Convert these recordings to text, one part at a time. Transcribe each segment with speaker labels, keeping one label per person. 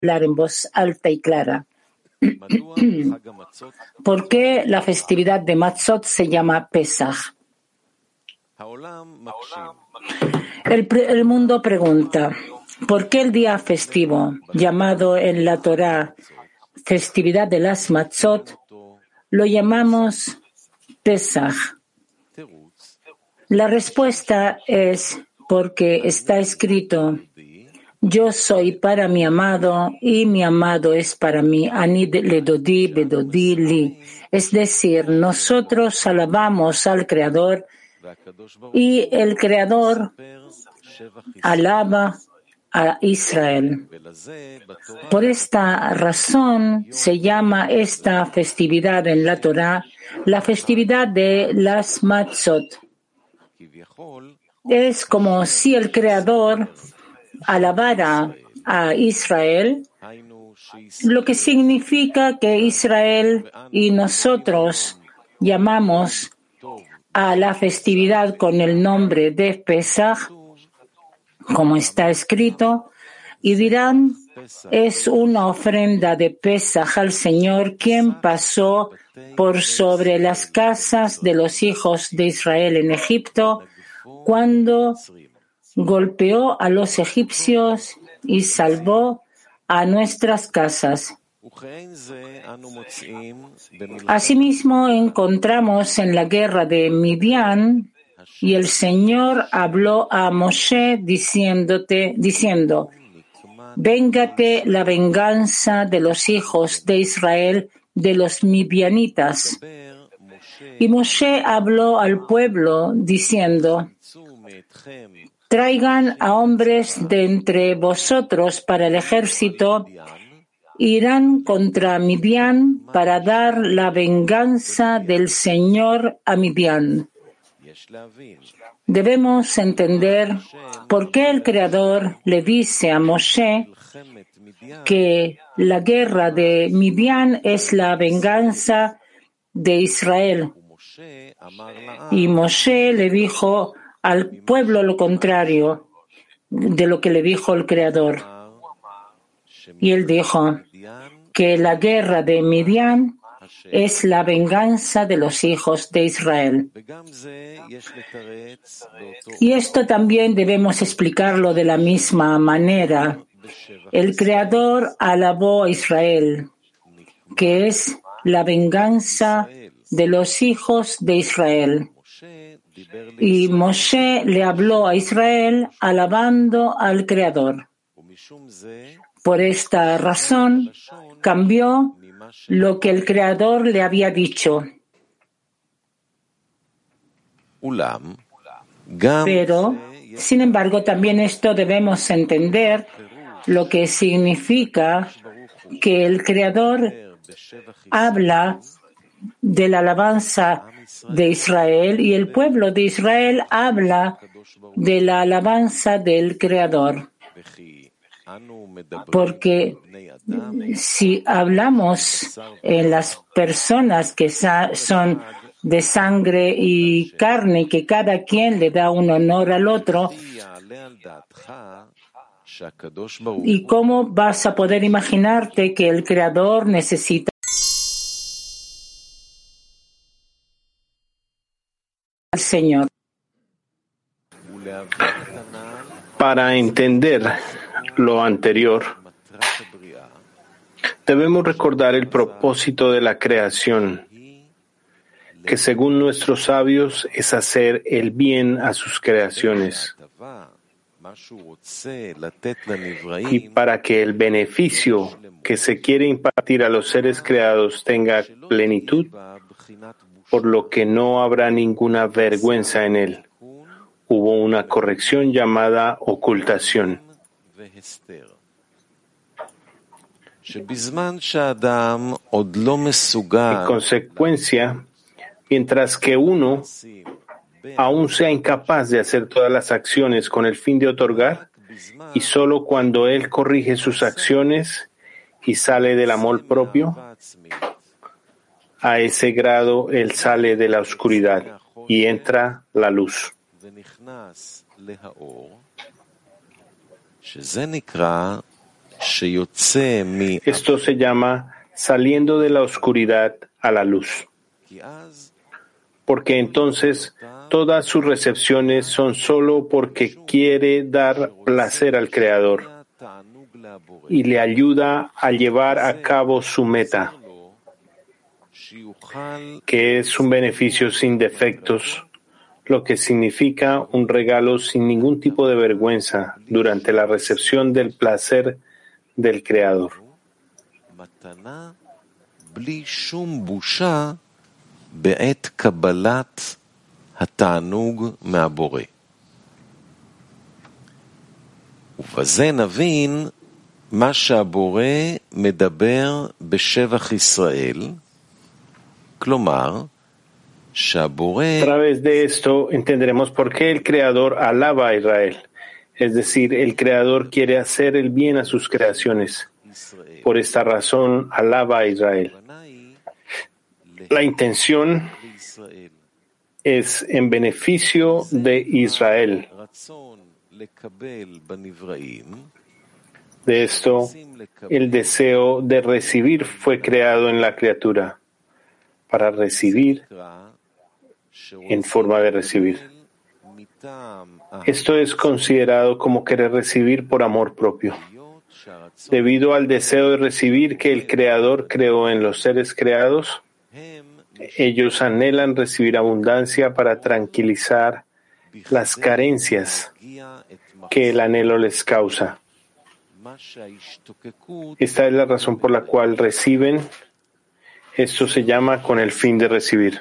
Speaker 1: hablar en voz alta y clara. ¿Por qué la festividad de Matzot se llama Pesach? El mundo pregunta, ¿por qué el día festivo, llamado en la Torá festividad de las Matzot, lo llamamos Pesach? La respuesta es porque está escrito: yo soy para mi amado y mi amado es para mí. Ani le dodi bedodi li. Es decir, nosotros alabamos al Creador y el Creador alaba a Israel. Por esta razón se llama esta festividad en la Torá la festividad de las Matzot. Es como si el Creador alabara a Israel, lo que significa que Israel y nosotros llamamos a la festividad con el nombre de Pesach, como está escrito, y dirán, es una ofrenda de Pesach al Señor, quien pasó por sobre las casas de los hijos de Israel en Egipto, cuando golpeó a los egipcios y salvó a nuestras casas. Asimismo, encontramos en la guerra de Midian, y el Señor habló a Moshe diciendo, véngate la venganza de los hijos de Israel de los midianitas. Y Moshe habló al pueblo diciendo, traigan a hombres de entre vosotros para el ejército, irán contra Midian para dar la venganza del Señor a Midian. Debemos entender por qué el Creador le dice a Moshe que la guerra de Midian es la venganza de Israel. Y Moshe le dijo al pueblo lo contrario de lo que le dijo el Creador. Y él dijo que la guerra de Midian es la venganza de los hijos de Israel. Y esto también debemos explicarlo de la misma manera. El Creador alabó a Israel, que es la venganza de los hijos de Israel. Y Moshe le habló a Israel alabando al Creador. Por esta razón, cambió lo que el Creador le había dicho. Pero, sin embargo, también esto debemos entender lo que significa que el Creador habla de la alabanza de Israel y el pueblo de Israel habla de la alabanza del Creador. Porque si hablamos en las personas que son de sangre y carne, que cada quien le da un honor al otro, ¿y cómo vas a poder imaginarte que el Creador necesita al Señor?
Speaker 2: Para entender lo anterior, debemos recordar el propósito de la creación, que según nuestros sabios es hacer el bien a sus creaciones. Y para que el beneficio que se quiere impartir a los seres creados tenga plenitud, por lo que no habrá ninguna vergüenza en él, hubo una corrección llamada ocultación. En consecuencia, mientras que uno aún sea incapaz de hacer todas las acciones con el fin de otorgar, y solo cuando él corrige sus acciones y sale del amor propio, a ese grado él sale de la oscuridad y entra la luz. Esto se llama saliendo de la oscuridad a la luz, porque entonces todas sus recepciones son solo porque quiere dar placer al Creador y le ayuda a llevar a cabo su meta, que es un beneficio sin defectos, lo que significa un regalo sin ningún tipo de vergüenza durante la recepción del placer del Creador.
Speaker 3: ובזה נבין מה שהבורא מדבר בשבח ישראל, כלומר,
Speaker 2: a través de esto entenderemos por qué el Creador alaba a Israel. Es decir, el Creador quiere hacer el bien a sus creaciones. Por esta razón, alaba a Israel. La intención es en beneficio de Israel. De esto, el deseo de recibir fue creado en la criatura, para recibir en forma de recibir. Esto es considerado como querer recibir por amor propio. Debido al deseo de recibir que el Creador creó en los seres creados, ellos anhelan recibir abundancia para tranquilizar las carencias que el anhelo les causa. Esta es la razón por la cual reciben. Esto se llama con el fin de recibir.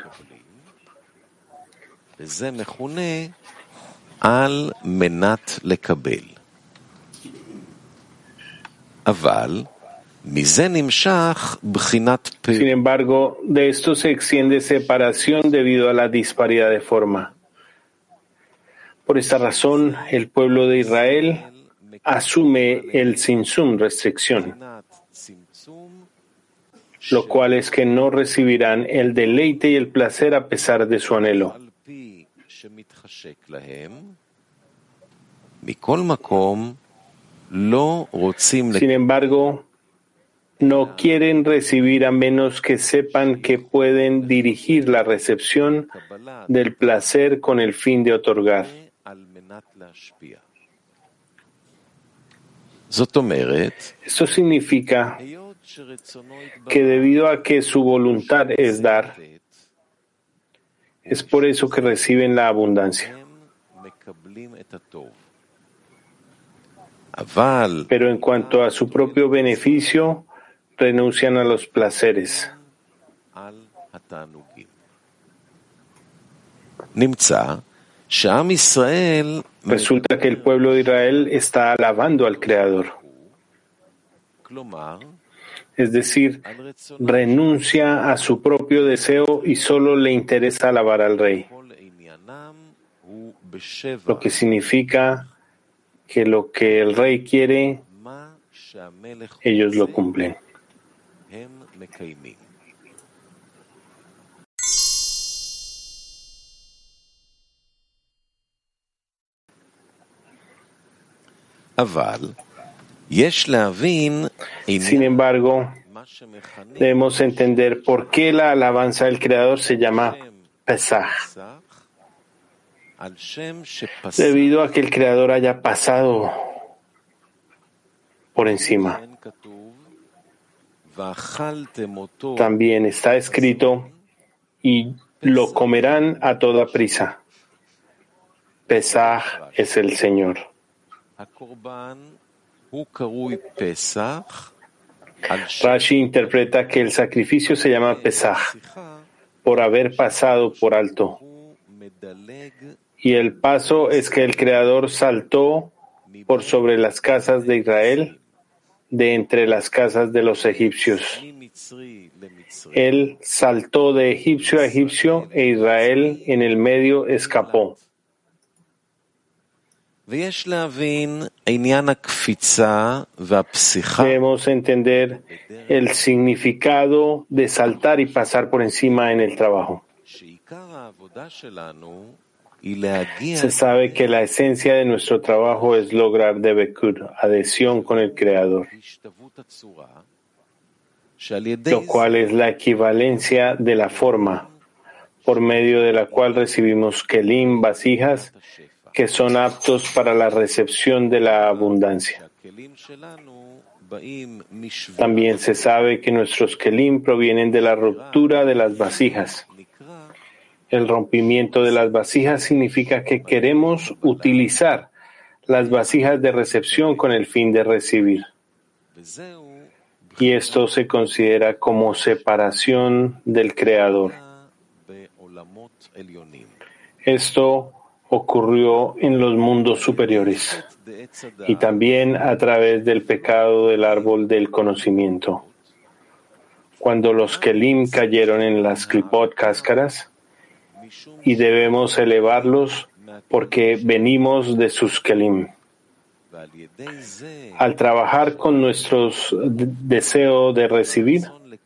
Speaker 2: Sin embargo, de esto se extiende separación debido a la disparidad de forma. Por esta razón, el pueblo de Israel asume el tzimtzum, restricción, lo cual es que no recibirán el deleite y el placer a pesar de su anhelo. Sin embargo, no quieren recibir a menos que sepan que pueden dirigir la recepción del placer con el fin de otorgar. Esto significa que debido a que su voluntad es dar, es por eso que reciben la abundancia. Pero en cuanto a su propio beneficio, renuncian a los placeres. Resulta que el pueblo de Israel está alabando al Creador. Es decir, renuncia a su propio deseo y solo le interesa alabar al Rey. Lo que significa que lo que el Rey quiere, ellos lo cumplen. Sin embargo, debemos entender por qué la alabanza del Creador se llama Pesaj. Debido a que el Creador haya pasado por encima. También está escrito, y lo comerán a toda prisa. Pesaj es el Señor. Rashi interpreta que el sacrificio se llama Pesaj por haber pasado por alto. Y el paso es que el Creador saltó por sobre las casas de Israel, de entre las casas de los egipcios. Él saltó de egipcio a egipcio e Israel en el medio escapó. Debemos entender el significado de saltar y pasar por encima en el trabajo. Se sabe que la esencia de nuestro trabajo es lograr Debekud, adhesión con el Creador, lo cual es la equivalencia de la forma, por medio de la cual recibimos kelim, vasijas, que son aptos para la recepción de la abundancia. También se sabe que nuestros kelim provienen de la ruptura de las vasijas. El rompimiento de las vasijas significa que queremos utilizar las vasijas de recepción con el fin de recibir. Y esto se considera como separación del Creador. Esto ocurrió en los mundos superiores y también a través del pecado del árbol del conocimiento. Cuando los kelim cayeron en las klipot cáscaras, y debemos elevarlos porque venimos de sus kelim. Al trabajar con nuestros deseos de recibir,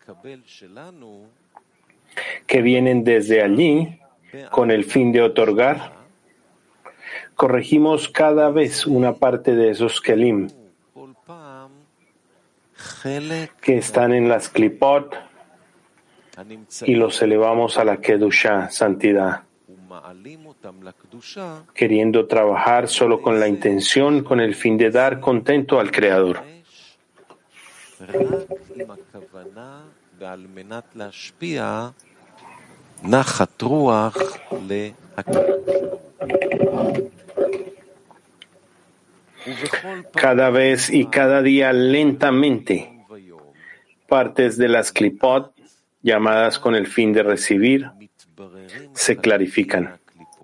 Speaker 2: que vienen desde allí, con el fin de otorgar, corregimos cada vez una parte de esos kelim que están en las klipot y los elevamos a la Kedushá, santidad, queriendo trabajar solo con la intención, con el fin de dar contento al Creador. Cada vez y cada día lentamente, partes de las klipot llamadas con el fin de recibir, se clarifican.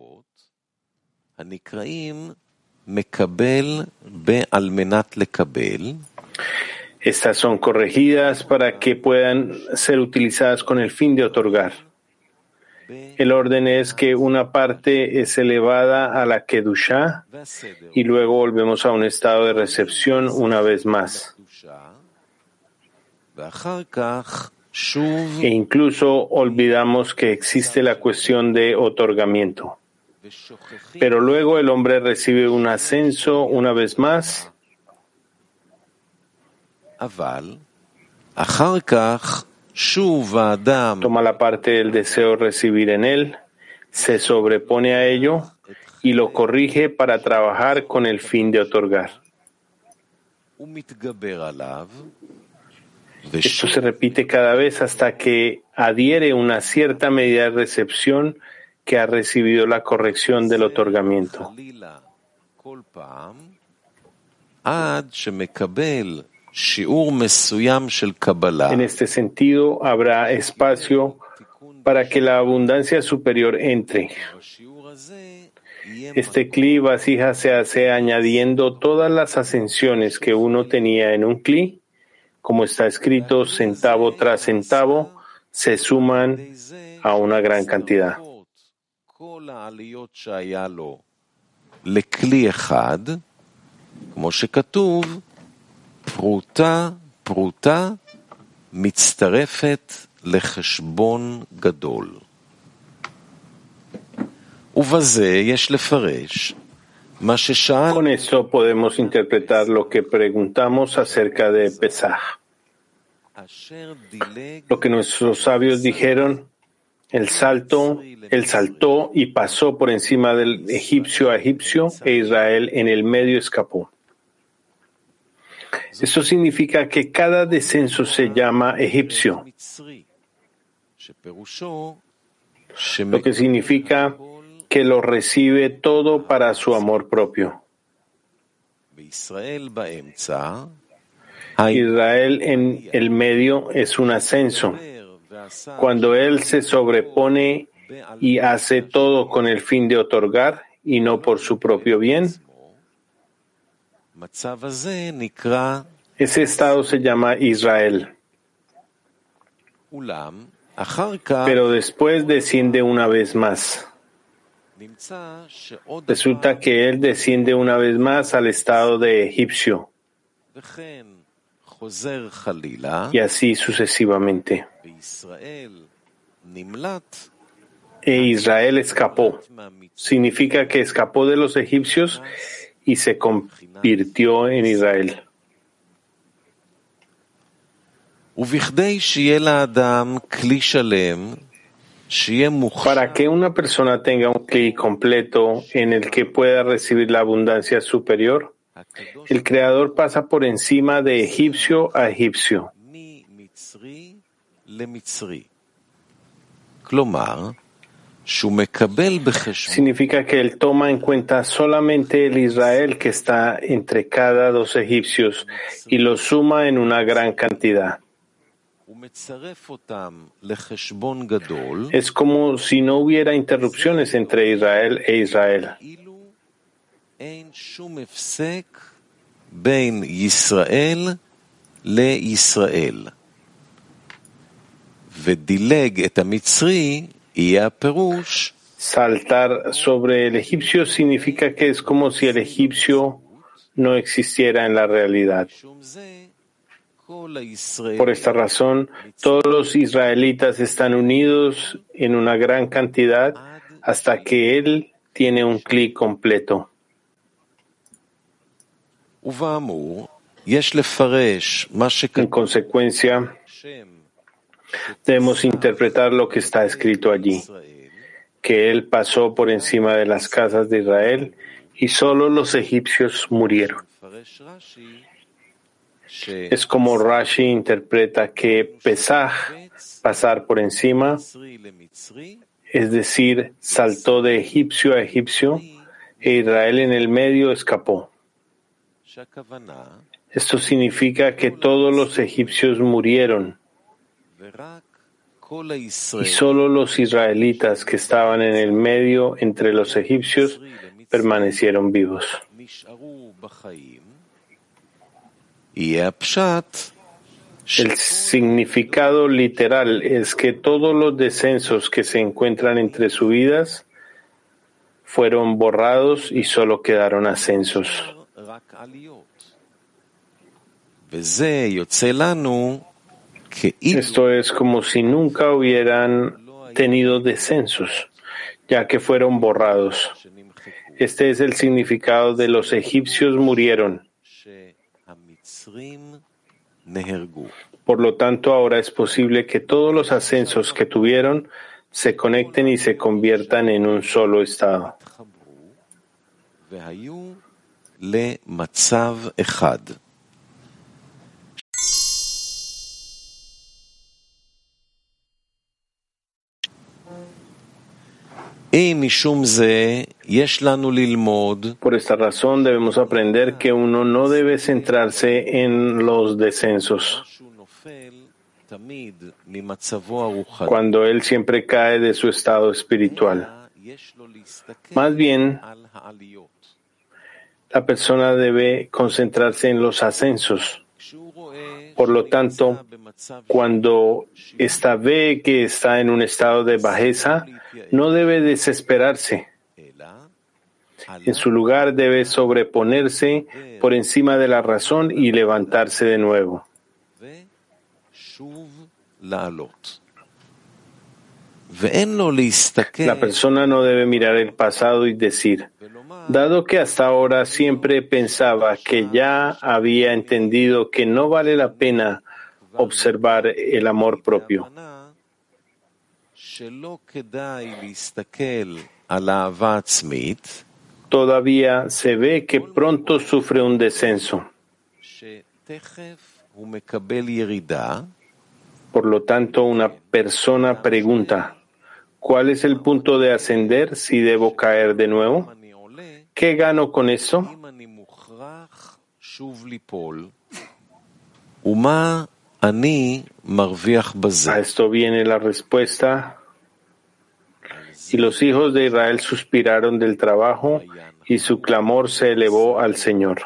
Speaker 2: Estas son corregidas para que puedan ser utilizadas con el fin de otorgar. El orden es que una parte es elevada a la Kedushá y luego volvemos a un estado de recepción una vez más. E incluso olvidamos que existe la cuestión de otorgamiento. Pero luego el hombre recibe un ascenso una vez más. Toma la parte del deseo recibir en él, se sobrepone a ello y lo corrige para trabajar con el fin de otorgar. Esto se repite cada vez hasta que adhiere una cierta medida de recepción que ha recibido la corrección del otorgamiento. En este sentido, habrá espacio para que la abundancia superior entre. Este kli vasija se hace añadiendo todas las ascensiones que uno tenía en un kli. Como está escrito, centavo tras centavo, se suman a una gran cantidad. Con esto podemos interpretar lo que preguntamos acerca de Pesaj. Lo que nuestros sabios dijeron, él saltó y pasó por encima del egipcio a egipcio e Israel en el medio escapó. Esto significa que cada descenso se llama egipcio, lo que significa que lo recibe todo para su amor propio. Israel en el medio es un ascenso, cuando él se sobrepone y hace todo con el fin de otorgar y no por su propio bien. Ese estado se llama Israel. Pero después desciende una vez más. Resulta que él desciende una vez más al estado de egipcio. Y así sucesivamente. e Israel escapó. Significa que escapó de los egipcios y se convirtió en Israel. Para que una persona tenga un cli completo en el que pueda recibir la abundancia superior, el Creador pasa por encima de egipcio a egipcio. Significa que él toma en cuenta solamente el Israel que está entre cada dos egipcios y lo suma en una gran cantidad. Es como si no hubiera interrupciones entre Israel e Israel. Saltar sobre el egipcio significa que es como si el egipcio no existiera en la realidad. Por esta razón, todos los israelitas están unidos en una gran cantidad hasta que él tiene un cli completo. En consecuencia, debemos interpretar lo que está escrito allí, que él pasó por encima de las casas de Israel y solo los egipcios murieron. Es como Rashi interpreta que Pesaj, pasar por encima, es decir, saltó de egipcio a egipcio, e Israel en el medio escapó. Esto significa que todos los egipcios murieron y solo los israelitas que estaban en el medio entre los egipcios permanecieron vivos. El significado literal es que todos los descensos que se encuentran entre subidas fueron borrados y solo quedaron ascensos. Esto es como si nunca hubieran tenido descensos, ya que fueron borrados. Este es el significado de los egipcios murieron. Por lo tanto, ahora es posible que todos los ascensos que tuvieron se conecten y se conviertan en un solo estado. Por esta razón debemos aprender que uno no debe centrarse en los descensos. Cuando él siempre cae de su estado espiritual. Más bien, la persona debe concentrarse en los ascensos. Por lo tanto, cuando ve que está en un estado de bajeza, no debe desesperarse. En su lugar debe sobreponerse por encima de la razón y levantarse de nuevo. La persona no debe mirar el pasado y decir, dado que hasta ahora siempre pensaba que ya había entendido que no vale la pena observar el amor propio. Todavía se ve que pronto sufre un descenso. Por lo tanto, una persona pregunta, ¿cuál es el punto de ascender si debo caer de nuevo? ¿Qué gano con eso? A esto viene la respuesta. Y los hijos de Israel suspiraron del trabajo y su clamor se elevó al Señor.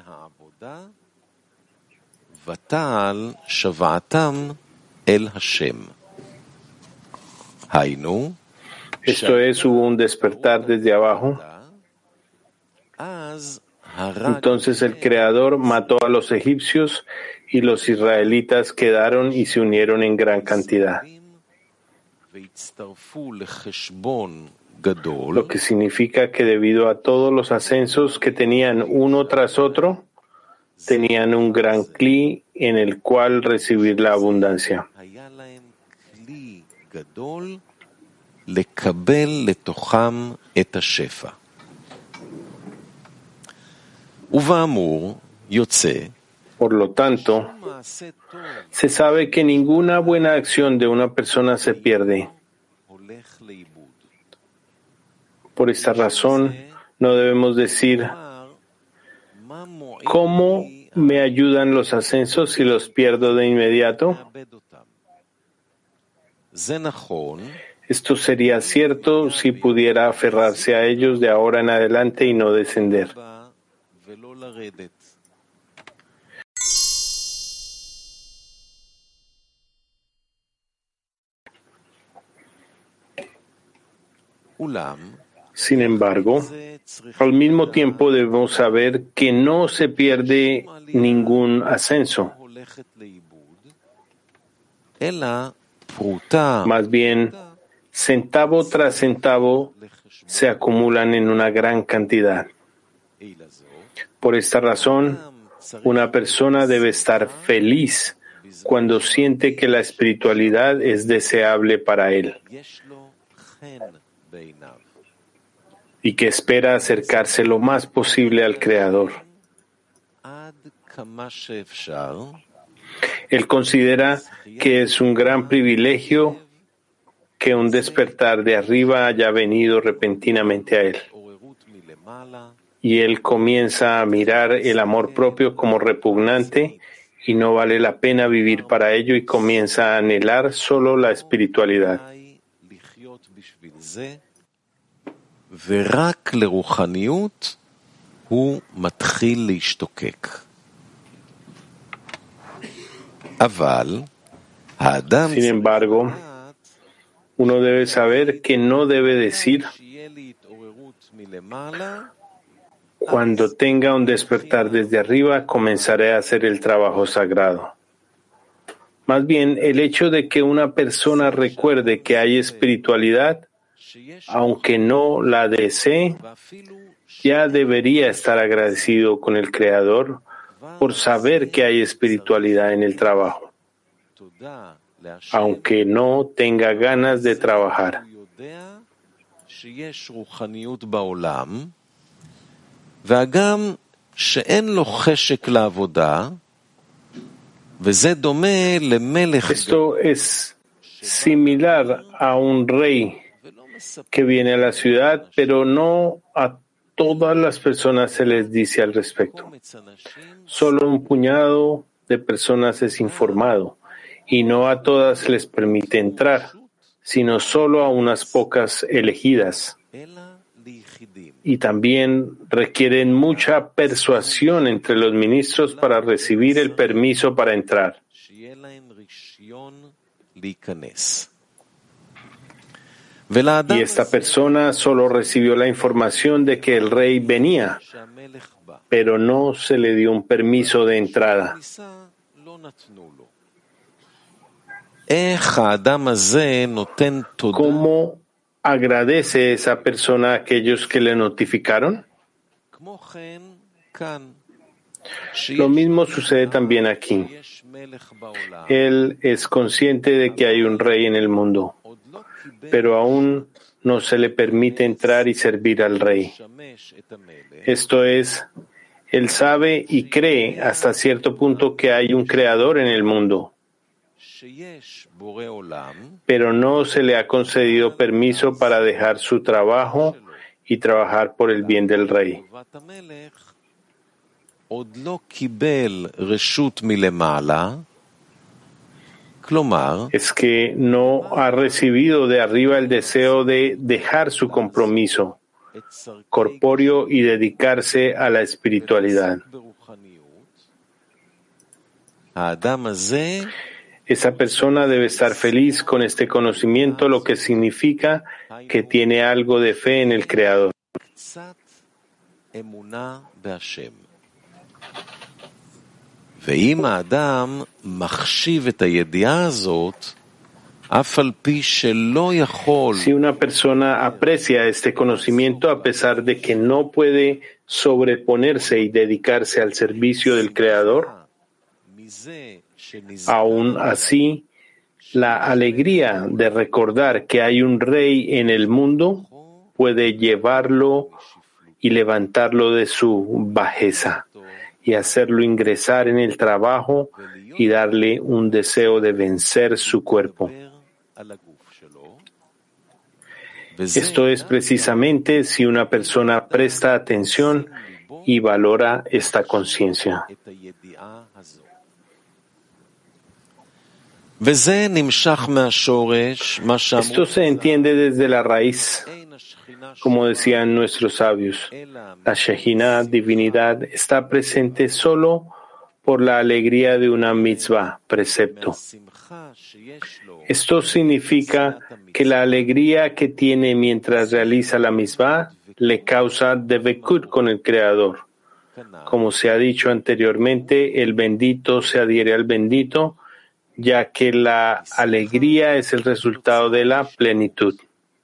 Speaker 2: Esto es, hubo un despertar desde abajo. Entonces el Creador mató a los egipcios y los israelitas quedaron y se unieron en gran cantidad. lo que significa que debido a todos los ascensos que tenían uno tras otro, tenían un gran cli en el cual recibir la abundancia. Por lo tanto, se sabe que ninguna buena acción de una persona se pierde. Por esta razón, no debemos decir, ¿cómo me ayudan los ascensos si los pierdo de inmediato? Esto sería cierto si pudiera aferrarse a ellos de ahora en adelante y no descender. Sin embargo, al mismo tiempo debemos saber que no se pierde ningún ascenso. Más bien, centavo tras centavo se acumulan en una gran cantidad. Por esta razón, una persona debe estar feliz cuando siente que la espiritualidad es deseable para él y que espera acercarse lo más posible al Creador. Él considera que es un gran privilegio que un despertar de arriba haya venido repentinamente a él. Y él comienza a mirar el amor propio como repugnante y no vale la pena vivir para ello y comienza a anhelar solo la espiritualidad. Sin embargo, uno debe saber que no debe decir, cuando tenga un despertar desde arriba, comenzaré a hacer el trabajo sagrado. Más bien, el hecho de que una persona recuerde que hay espiritualidad, aunque no la desee, ya debería estar agradecido con el Creador por saber que hay espiritualidad en el trabajo, aunque no tenga ganas de trabajar. Esto es similar a un rey que viene a la ciudad, pero no a todas las personas se les dice al respecto. Solo un puñado de personas es informado, y no a todas se les permite entrar, sino solo a unas pocas elegidas. Y también requieren mucha persuasión entre los ministros para recibir el permiso para entrar. Y esta persona solo recibió la información de que el rey venía, pero no se le dio un permiso de entrada. ¿Cómo agradece esa persona a aquellos que le notificaron? Lo mismo sucede también aquí. Él es consciente de que hay un rey en el mundo, pero aún no se le permite entrar y servir al rey. Esto es, él sabe y cree hasta cierto punto que hay un creador en el mundo, pero no se le ha concedido permiso para dejar su trabajo y trabajar por el bien del rey. Es que no ha recibido de arriba el deseo de dejar su compromiso corpóreo y dedicarse a la espiritualidad. Esa persona debe estar feliz con este conocimiento, lo que significa que tiene algo de fe en el Creador. Si una persona aprecia este conocimiento a pesar de que no puede sobreponerse y dedicarse al servicio del Creador, aún así, la alegría de recordar que hay un rey en el mundo puede llevarlo y levantarlo de su bajeza y hacerlo ingresar en el trabajo y darle un deseo de vencer su cuerpo. Esto es precisamente si una persona presta atención y valora esta conciencia. Esto se entiende desde la raíz, como decían nuestros sabios. La Shejinah, divinidad, está presente solo por la alegría de una mitzvah, precepto. Esto significa que la alegría que tiene mientras realiza la mitzvah le causa devekut con el Creador. Como se ha dicho anteriormente, el bendito se adhiere al bendito, ya que la alegría es el resultado de la plenitud.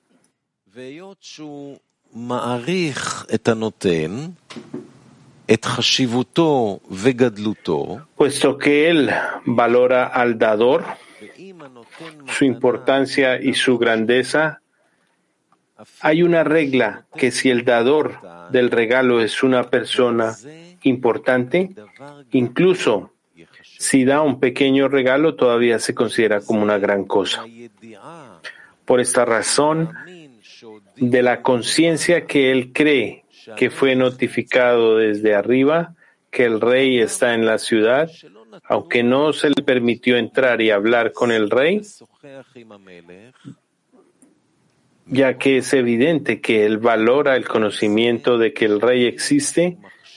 Speaker 2: Puesto que él valora al dador, su importancia y su grandeza, hay una regla que si el dador del regalo es una persona importante, incluso si da un pequeño regalo, todavía se considera como una gran cosa. Por esta razón, de la conciencia que él cree que fue notificado desde arriba, que el rey está en la ciudad, aunque no se le permitió entrar y hablar con el rey, ya que es evidente que él valora el conocimiento de que el rey existe,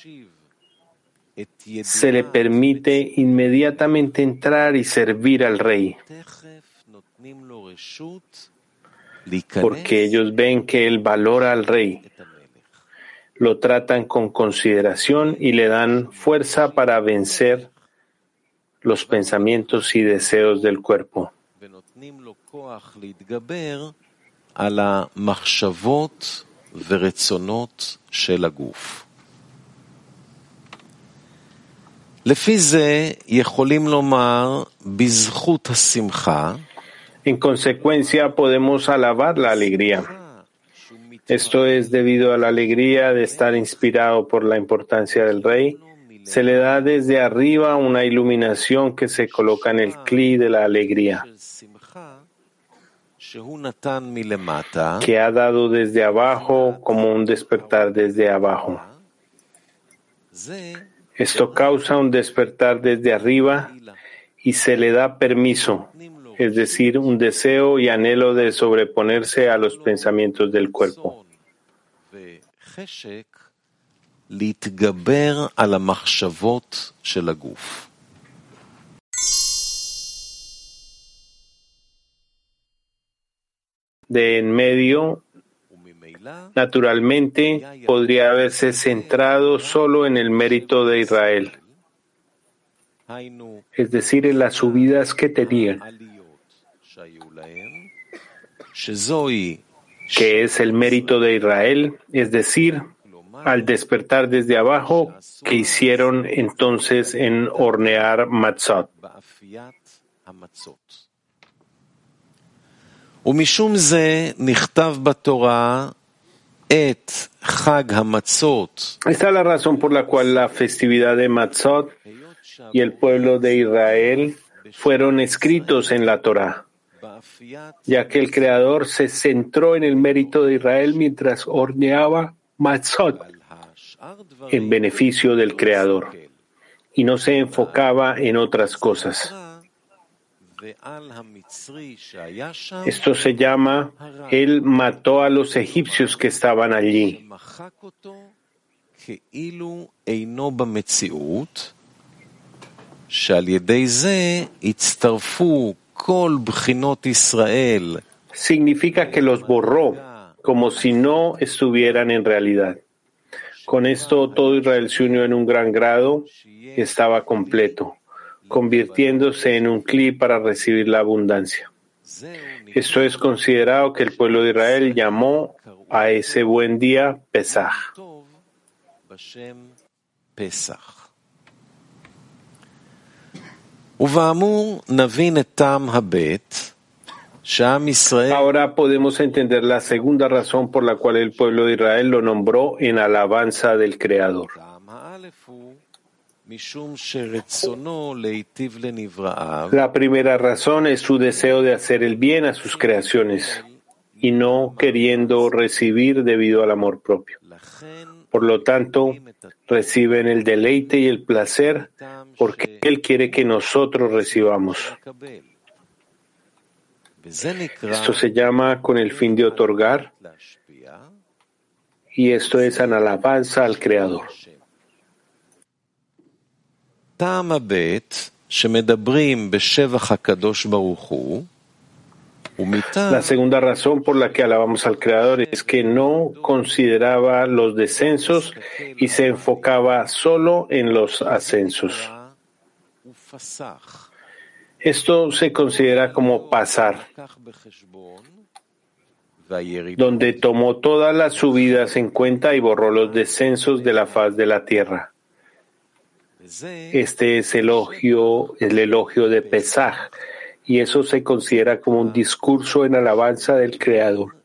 Speaker 2: se le permite inmediatamente entrar y servir al rey, porque ellos ven que él valora al rey, lo tratan con consideración y le dan fuerza para vencer los pensamientos y deseos del cuerpo. En consecuencia, podemos alabar la alegría. Esto es debido a la alegría de estar inspirado por la importancia del rey. Se le da desde arriba una iluminación que se coloca en el cli de la alegría, que ha dado desde abajo como un despertar desde abajo. Esto causa un despertar desde arriba y se le da permiso, es decir, un deseo y anhelo de sobreponerse a los pensamientos del cuerpo. De en medio, naturalmente, podría haberse centrado solo en el mérito de Israel, es decir, en las subidas que tenían, que es el mérito de Israel, es decir, al despertar desde abajo que hicieron entonces en hornear matzot. Esta es la razón por la cual la festividad de Matzot y el pueblo de Israel fueron escritos en la Torá, ya que el Creador se centró en el mérito de Israel mientras horneaba Matzot en beneficio del Creador y no se enfocaba en otras cosas. Esto se llama, él mató a los egipcios que estaban allí. Significa que los borró, como si no estuvieran en realidad. Con esto todo Israel se unió en un gran grado, estaba completo, convirtiéndose en un cli para recibir la abundancia. Esto es considerado que el pueblo de Israel llamó a ese buen día Pesaj. Ahora podemos entender la segunda razón por la cual el pueblo de Israel lo nombró en alabanza del Creador. La primera razón es su deseo de hacer el bien a sus creaciones y no queriendo recibir debido al amor propio. Por lo tanto, reciben el deleite y el placer porque Él quiere que nosotros recibamos. Esto se llama con el fin de otorgar, y esto es en alabanza al Creador. La segunda razón por la que alabamos al Creador es que no consideraba los descensos y se enfocaba solo en los ascensos. Esto se considera como pasar, donde tomó todas las subidas en cuenta y borró los descensos de la faz de la tierra. Este es el elogio de Pesaj, y eso se considera como un discurso en alabanza del Creador.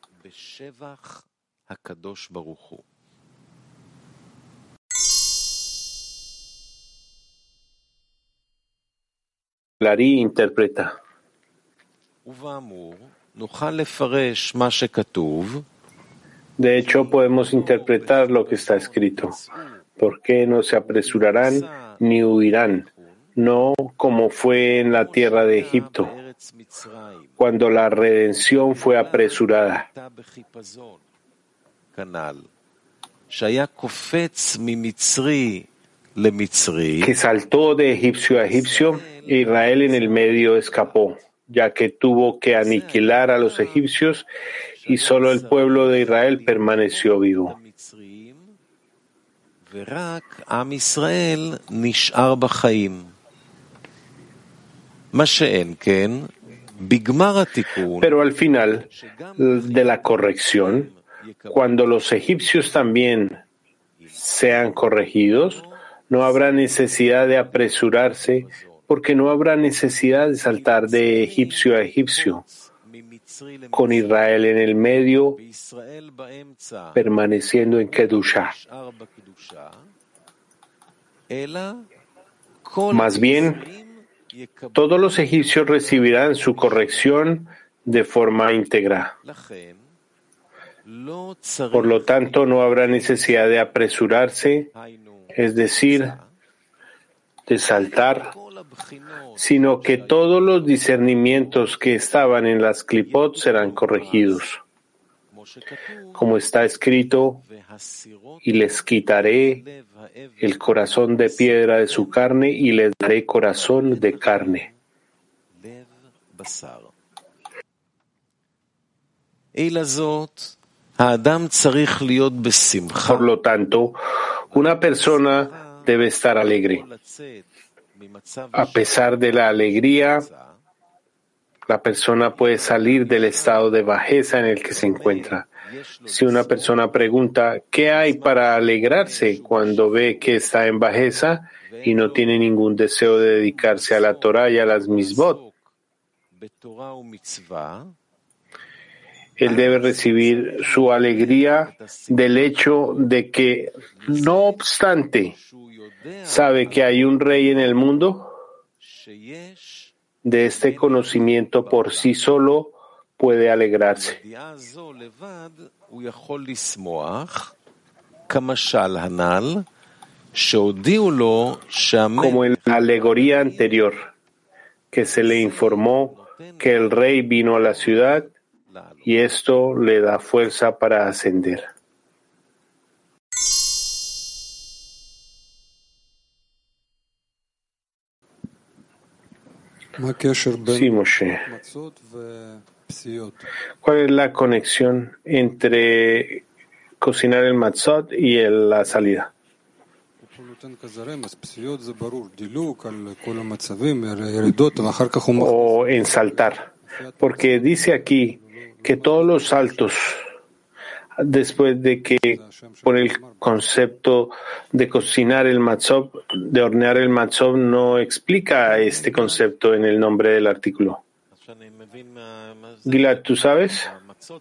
Speaker 2: Larí interpreta. De hecho, podemos interpretar lo que está escrito. ¿Por qué no se apresurarán ni huirán? No como fue en la tierra de Egipto, cuando la redención fue apresurada. Que saltó de egipcio a egipcio, Israel en el medio escapó, ya que tuvo que aniquilar a los egipcios y solo el pueblo de Israel permaneció vivo. Pero al final de la corrección, cuando los egipcios también sean corregidos, no habrá necesidad de apresurarse, porque no habrá necesidad de saltar de egipcio a egipcio, con Israel en el medio, permaneciendo en Kedushá. Más bien, todos los egipcios recibirán su corrección de forma íntegra. Por lo tanto, no habrá necesidad de apresurarse, es decir, de saltar, sino que todos los discernimientos que estaban en las clipot serán corregidos. Como está escrito, y les quitaré el corazón de piedra de su carne y les daré corazón de carne. Por lo tanto, una persona debe estar alegre. A pesar de la alegría, la persona puede salir del estado de bajeza en el que se encuentra. Si una persona pregunta ¿qué hay para alegrarse cuando ve que está en bajeza y no tiene ningún deseo de dedicarse a la Torah y a las misbot? Él debe recibir su alegría del hecho de que, no obstante, sabe que hay un rey en el mundo. De este conocimiento por sí solo puede alegrarse. Como en la alegoría anterior, que se le informó que el rey vino a la ciudad y esto le da fuerza para ascender. Sí, Moshe. ¿Cuál es la conexión entre cocinar el matzot y la salida? O en saltar. porque dice aquí que todos los saltos, después de que por el concepto de cocinar el matzot, de hornear el matzot, no explica este concepto en el nombre del artículo. Gilad, ¿tú sabes?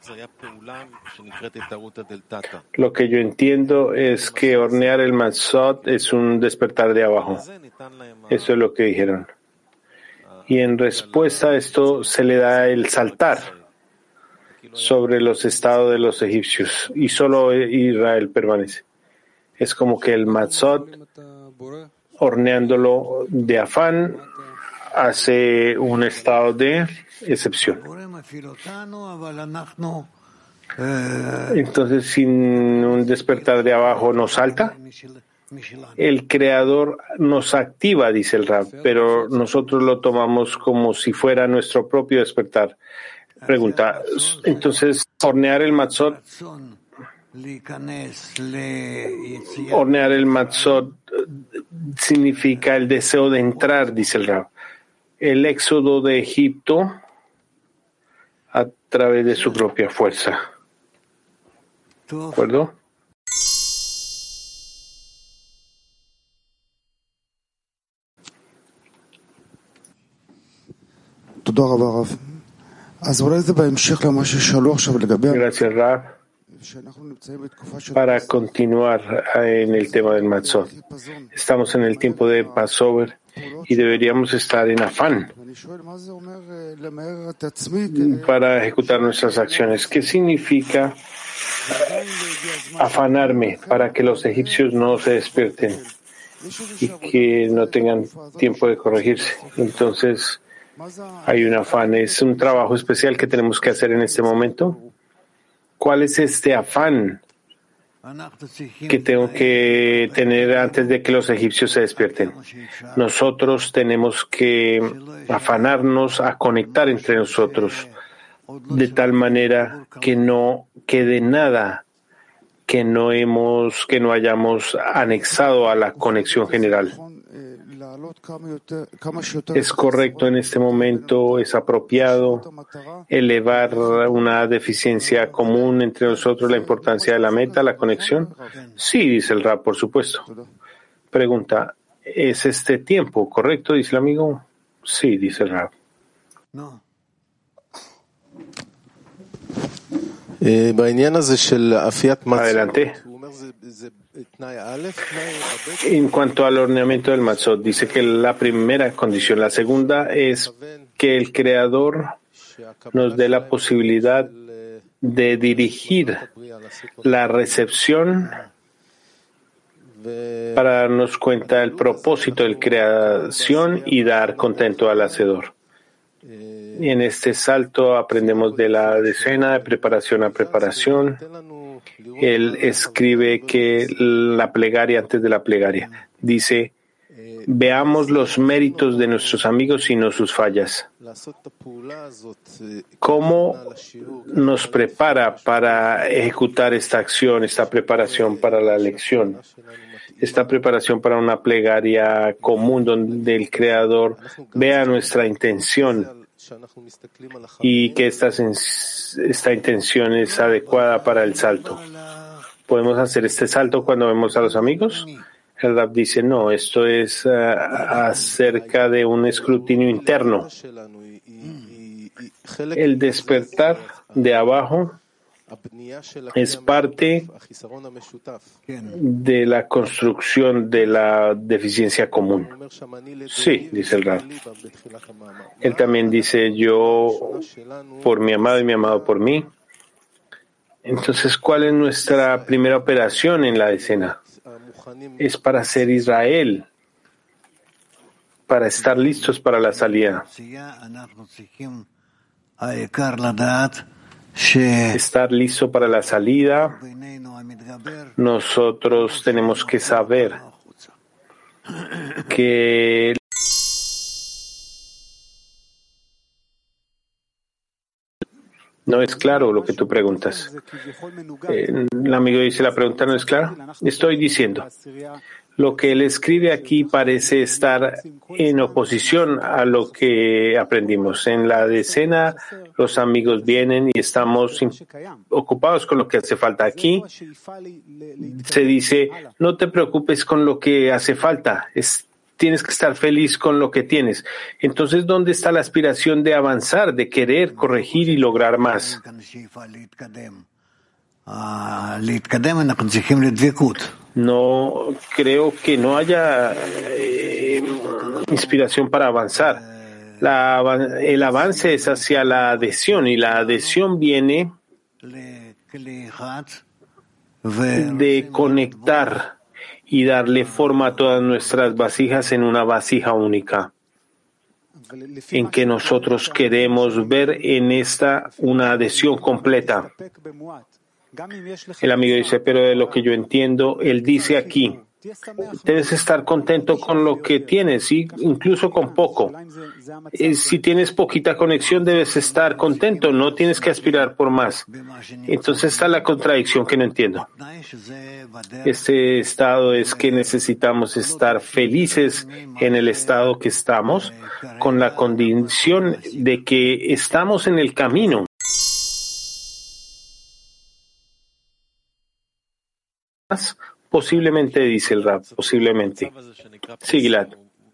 Speaker 2: Lo que yo entiendo es que hornear el matzot es un despertar de abajo. Eso es lo que dijeron. Y en respuesta a esto se le da el saltar sobre los estados de los egipcios y solo Israel permanece. Es como que el matzot, horneándolo de afán, hace un estado de excepción. Entonces, sin un despertar de abajo no salta. El Creador nos activa, dice el Rab, pero nosotros lo tomamos como si fuera nuestro propio despertar. Pregunta, entonces, hornear el matzot significa el deseo de entrar, dice el Rab. El éxodo de Egipto a través de su propia fuerza. ¿De acuerdo? Gracias, Rab. Para continuar en el tema del Matzot, estamos en el tiempo de Passover y deberíamos estar en afán para ejecutar nuestras acciones. ¿Qué significa afanarme para que los egipcios no se despierten y que no tengan tiempo de corregirse? Entonces, hay un afán, es un trabajo especial que tenemos que hacer en este momento. ¿Cuál es este afán que tengo que tener antes de que los egipcios se despierten? Nosotros tenemos que afanarnos a conectar entre nosotros de tal manera que no quede nada que no hayamos anexado a la conexión general. Es correcto en este momento, es apropiado elevar una deficiencia común entre nosotros, la importancia de la meta, la conexión. Sí, dice el Rab, por supuesto. Pregunta, ¿es este tiempo correcto? Dice el amigo. Sí, dice el Rab. Adelante. En cuanto al horneamiento del matzot, dice que la primera condición, la segunda es que el Creador nos dé la posibilidad de dirigir la recepción para darnos cuenta del propósito de la creación y dar contento al Hacedor. Y en este salto aprendemos de la decena, de preparación a preparación. Él escribe que la plegaria antes de la plegaria. Dice, veamos los méritos de nuestros amigos y no sus fallas. ¿Cómo nos prepara para ejecutar esta acción, esta preparación para la lección? Esta preparación para una plegaria común donde el Creador vea nuestra intención y que esta intención es adecuada para el salto. ¿Podemos hacer este salto cuando vemos a los amigos? El Rab dice, no, esto es acerca de un escrutinio interno. El despertar de abajo es parte de la construcción de la deficiencia común. Sí, dice el Rab. Él también dice, yo por mi amado y mi amado por mí. Entonces, ¿cuál es nuestra primera operación en la decena? Es para ser Israel, para estar listos para la salida. Estar listo para la salida, nosotros tenemos que saber que no es claro lo que tú preguntas. El amigo dice, ¿la pregunta no es clara? Estoy diciendo, Lo que él escribe aquí parece estar en oposición a lo que aprendimos. En la decena, los amigos vienen y estamos ocupados con lo que hace falta. Aquí se dice, no te preocupes con lo que hace falta, tienes que estar feliz con lo que tienes. Entonces, ¿dónde está la aspiración de avanzar, de querer corregir y lograr más? No creo que no haya inspiración para avanzar. El avance es hacia la adhesión y la adhesión viene de conectar y darle forma a todas nuestras vasijas en una vasija única, en que nosotros queremos ver en esta una adhesión completa. El amigo dice, pero de lo que yo entiendo, él dice aquí, debes estar contento con lo que tienes, incluso con poco. Si tienes poquita conexión, debes estar contento, no tienes que aspirar por más. Entonces está la contradicción que no entiendo. Este estado es que necesitamos estar felices en el estado que estamos, con la condición de que estamos en el camino. Posiblemente, dice el Rab, posiblemente. Sí, Gilad.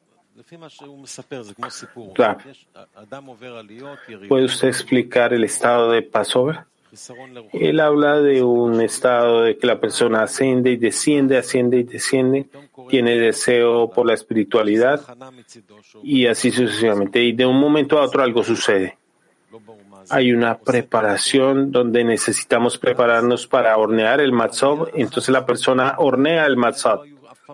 Speaker 2: Rab, ¿puede usted explicar el estado de Passover? Él habla de un estado de que la persona asciende y desciende, asciende y desciende, tiene deseo por la espiritualidad y así sucesivamente. Y de un momento a otro algo sucede. Hay una preparación donde necesitamos prepararnos para hornear el matzot, entonces la persona hornea el matzot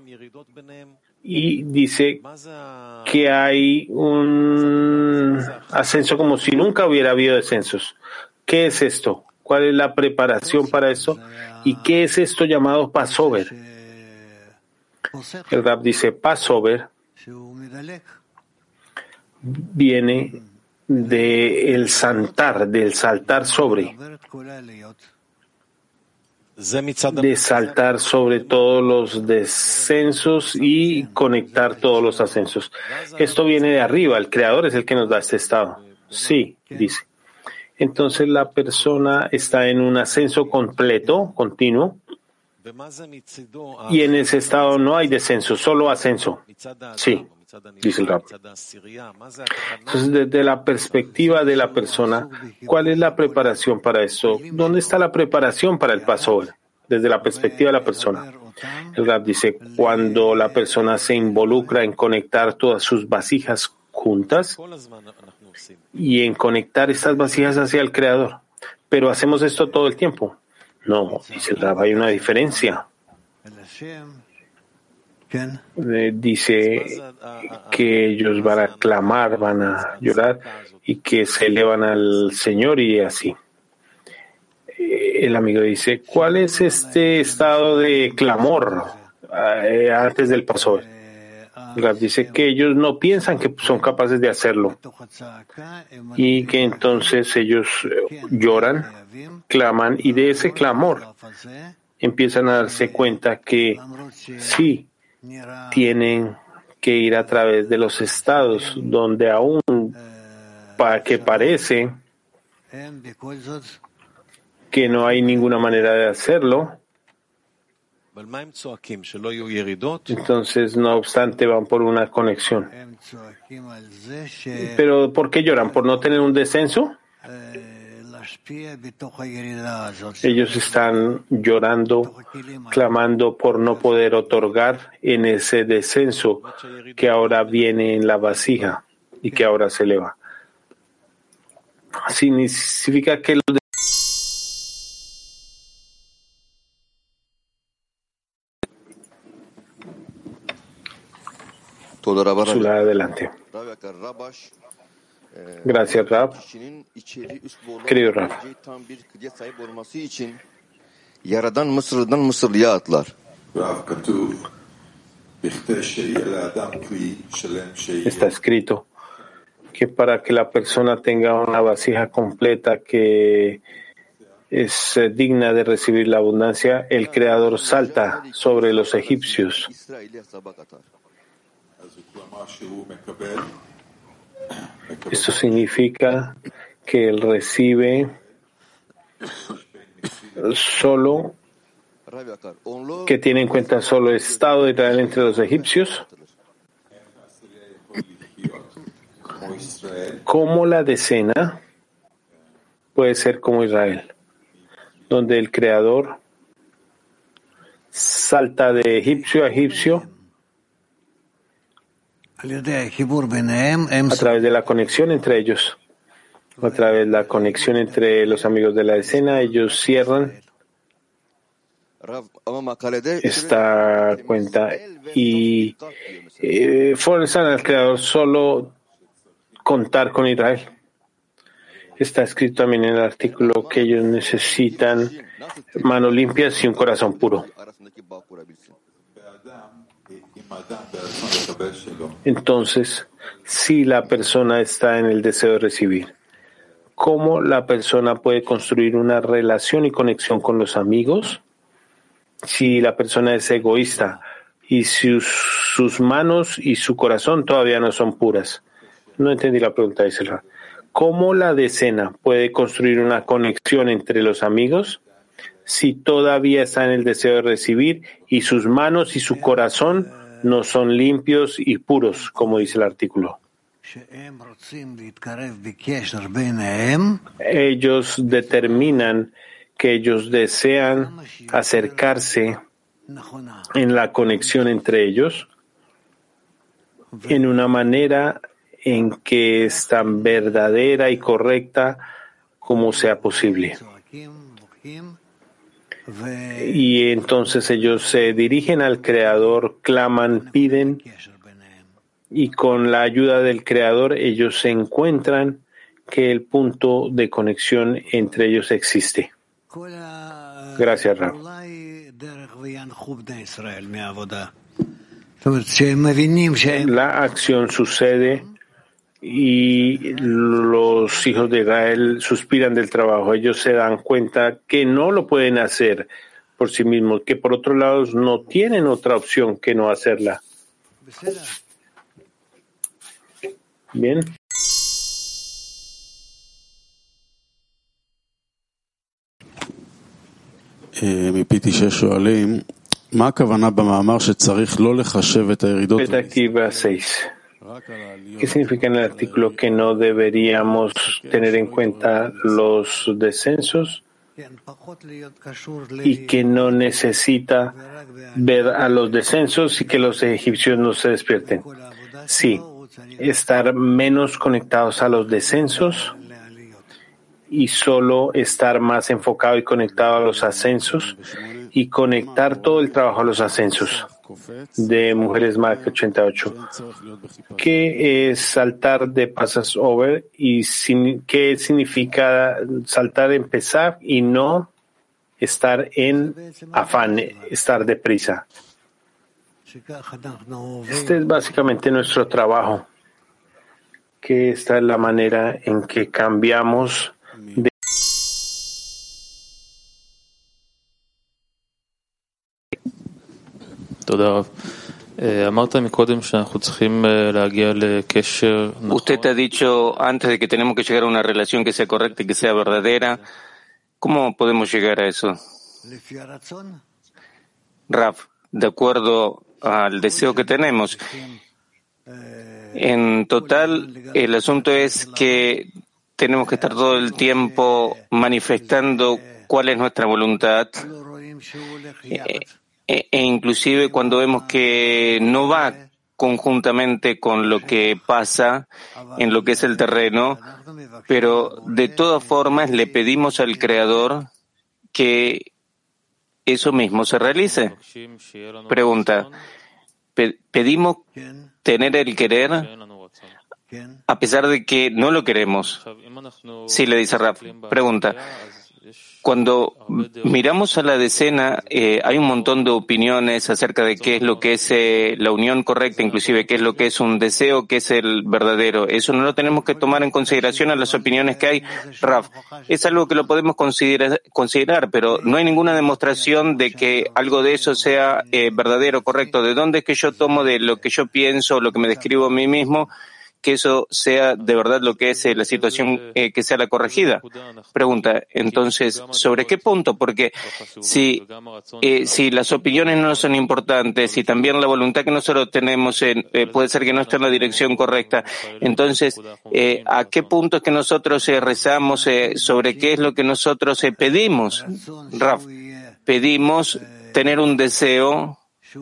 Speaker 2: y dice que hay un ascenso como si nunca hubiera habido descensos. ¿Qué es esto? ¿Cuál es la preparación para esto? ¿Y qué es esto llamado Passover? El Rab dice Passover viene del saltar sobre, de saltar sobre todos los descensos y conectar todos los ascensos. Esto viene de arriba, el Creador es el que nos da este estado. Sí, dice. Entonces la persona está en un ascenso completo, continuo, y en ese estado no hay descenso, solo ascenso. Sí, dice el Rab. Entonces, desde la perspectiva de la persona, ¿cuál es la preparación para eso? ¿Dónde está la preparación para el Passover? Desde la perspectiva de la persona. El Rab dice, cuando la persona se involucra en conectar todas sus vasijas juntas y en conectar estas vasijas hacia el Creador. Pero hacemos esto todo el tiempo. No, dice el Rab, hay una diferencia. Dice que ellos van a clamar, van a llorar y que se elevan al Señor y así. El amigo dice, ¿cuál es este estado de clamor antes del Passover? Rab dice que ellos no piensan que son capaces de hacerlo y que entonces ellos lloran, claman y de ese clamor empiezan a darse cuenta que sí, tienen que ir a través de los estados donde aún que parece que no hay ninguna manera de hacerlo. Entonces, no obstante, van por una conexión. ¿Pero por qué lloran? ¿Por no tener un descenso? Ellos están llorando, clamando por no poder otorgar en ese descenso que ahora viene en la vasija y que ahora se eleva. Significa que los adelante. Gracias, Rab. Querido Rab. Está escrito que para que la persona tenga una vasija completa que es digna de recibir la abundancia, el Creador salta sobre los egipcios. Esto significa que él recibe solo, que tiene en cuenta solo el estado de Israel entre los egipcios, como la decena puede ser como Israel, donde el Creador salta de egipcio a egipcio a través de la conexión entre ellos, a través de la conexión entre los amigos de la decena. Ellos cierran esta cuenta y forzan al Creador solo contar con Israel. Está escrito también en el artículo que ellos necesitan manos limpias y un corazón puro. Entonces, si la persona está en el deseo de recibir, ¿cómo la persona puede construir una relación y conexión con los amigos? Si la persona es egoísta y sus manos y su corazón todavía no son puras. No entendí la pregunta, dice el Rab. ¿Cómo la decena puede construir una conexión entre los amigos si todavía está en el deseo de recibir y sus manos y su corazón no son limpios y puros, como dice el artículo? Ellos determinan que ellos desean acercarse en la conexión entre ellos en una manera en que es tan verdadera y correcta como sea posible. Y entonces ellos se dirigen al Creador, claman, piden, y con la ayuda del Creador ellos se encuentran que el punto de conexión entre ellos existe. Gracias, Rab. La acción sucede y los hijos de Israel suspiran del trabajo. Ellos se dan cuenta que no lo pueden hacer por sí mismos, que por otro lado no tienen otra opción que no hacerla. Bien. Perspectiva 6. ¿Qué significa en el artículo que no deberíamos tener en cuenta los descensos y que no necesita ver a los descensos y que los egipcios no se despierten? Sí, estar menos conectados a los descensos y solo estar más enfocado y conectado a los ascensos y conectar todo el trabajo a los ascensos. De Mujeres Mark 88. ¿Qué es saltar de pasas over y qué significa saltar en pesar y no estar en afán, estar deprisa? Este es básicamente nuestro trabajo, que esta es la manera en que cambiamos de
Speaker 4: Usted ha dicho antes de que tenemos que llegar a una relación que sea correcta y que sea verdadera. ¿Cómo podemos llegar a eso? Rav, de acuerdo al deseo que tenemos. En total, el asunto es que tenemos que estar todo el tiempo manifestando cuál es nuestra voluntad. E inclusive cuando vemos que no va conjuntamente con lo que pasa en lo que es el terreno, pero de todas formas le pedimos al Creador que eso mismo se realice. Pregunta, ¿pedimos tener el querer a pesar de que no lo queremos? Sí, le dice Raf. Pregunta, Cuando miramos a la decena, hay un montón de opiniones acerca de qué es lo que es la unión correcta, inclusive qué es lo que es un deseo, qué es el verdadero. Eso no lo tenemos que tomar en consideración a las opiniones que hay, Rav. Es algo que lo podemos considerar, pero no hay ninguna demostración de que algo de eso sea verdadero, correcto. ¿De dónde es que yo tomo de lo que yo pienso, lo que me describo a mí mismo, que eso sea de verdad lo que es la situación que sea la corregida? Pregunta, entonces, ¿sobre qué punto? Porque si las opiniones no son importantes y también la voluntad que nosotros tenemos puede ser que no esté en la dirección correcta, entonces, ¿a qué punto es que nosotros rezamos sobre qué es lo que nosotros pedimos? Raf, pedimos tener un deseo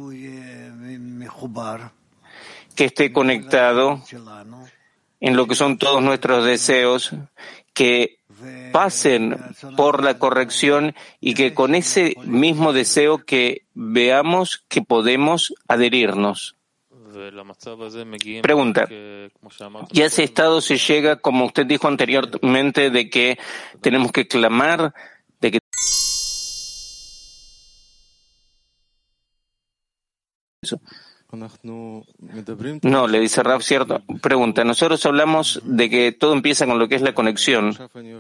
Speaker 4: que esté conectado en lo que son todos nuestros deseos, que pasen por la corrección y que con ese mismo deseo que veamos que podemos adherirnos. Pregunta, y a ese estado se llega, como usted dijo anteriormente, de que tenemos que clamar, de que No, le dice Rav, cierto. Pregunta, nosotros hablamos de que todo empieza con lo que es la conexión.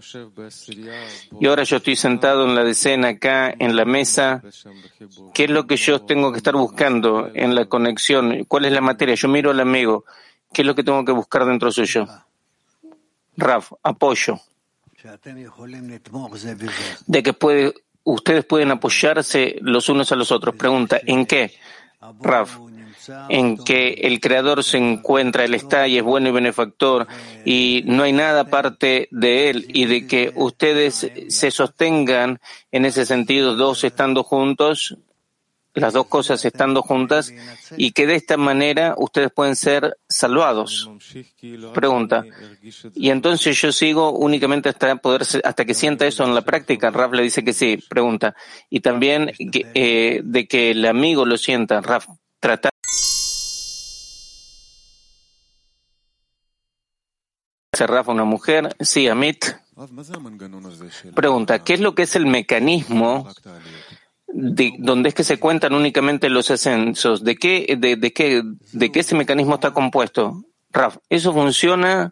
Speaker 4: Y ahora yo estoy sentado en la decena acá, en la mesa. ¿Qué es lo que yo tengo que estar buscando en la conexión? ¿Cuál es la materia? Yo miro al amigo. ¿Qué es lo que tengo que buscar dentro suyo? Rav, apoyo. De que ustedes pueden apoyarse los unos a los otros. Pregunta, ¿en qué? Rav, en que el Creador se encuentra, Él está y es bueno y benefactor y no hay nada aparte de Él, y de que ustedes se sostengan en ese sentido, dos estando juntos, las dos cosas estando juntas, y que de esta manera ustedes pueden ser salvados. Pregunta, y entonces yo sigo únicamente hasta que sienta eso en la práctica. Rav le dice que sí. Pregunta, y también de que el amigo lo sienta. Rav, tratar Rafa una mujer. Sí, Amit. Pregunta, ¿qué es lo que es el mecanismo donde es que se cuentan únicamente los ascensos? ¿De qué ese mecanismo está compuesto? Raf, eso funciona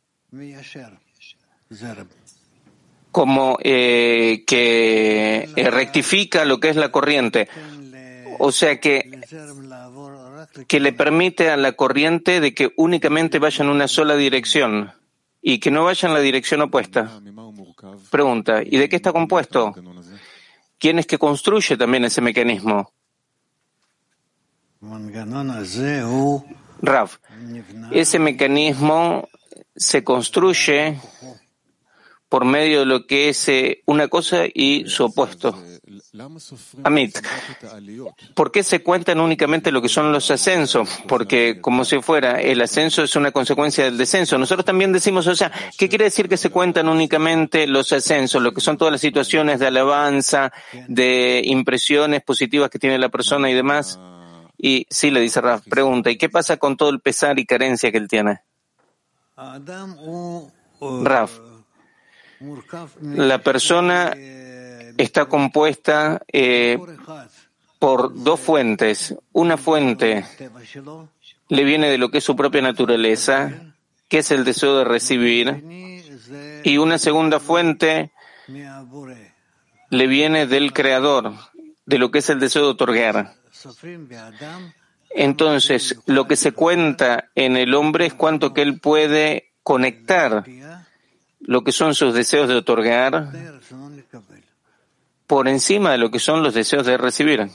Speaker 4: como que rectifica lo que es la corriente. O sea que le permite a la corriente de que únicamente vaya en una sola dirección y que no vaya en la dirección opuesta. Pregunta, ¿y de qué está compuesto? ¿Quién es que construye también ese mecanismo? Rav, ese mecanismo se construye por medio de lo que es una cosa y su opuesto. Amit, ¿por qué se cuentan únicamente lo que son los ascensos? Porque como si fuera, el ascenso es una consecuencia del descenso. Nosotros también decimos, o sea, ¿qué quiere decir que se cuentan únicamente los ascensos? Lo que son todas las situaciones de alabanza, de impresiones positivas que tiene la persona y demás. Y sí, le dice Raf, pregunta, ¿y qué pasa con todo el pesar y carencia que él tiene? Raf, la persona está compuesta por dos fuentes. Una fuente le viene de lo que es su propia naturaleza, que es el deseo de recibir, y una segunda fuente le viene del Creador, de lo que es el deseo de otorgar. Entonces, lo que se cuenta en el hombre es cuánto que él puede conectar lo que son sus deseos de otorgar por encima de lo que son los deseos de recibir.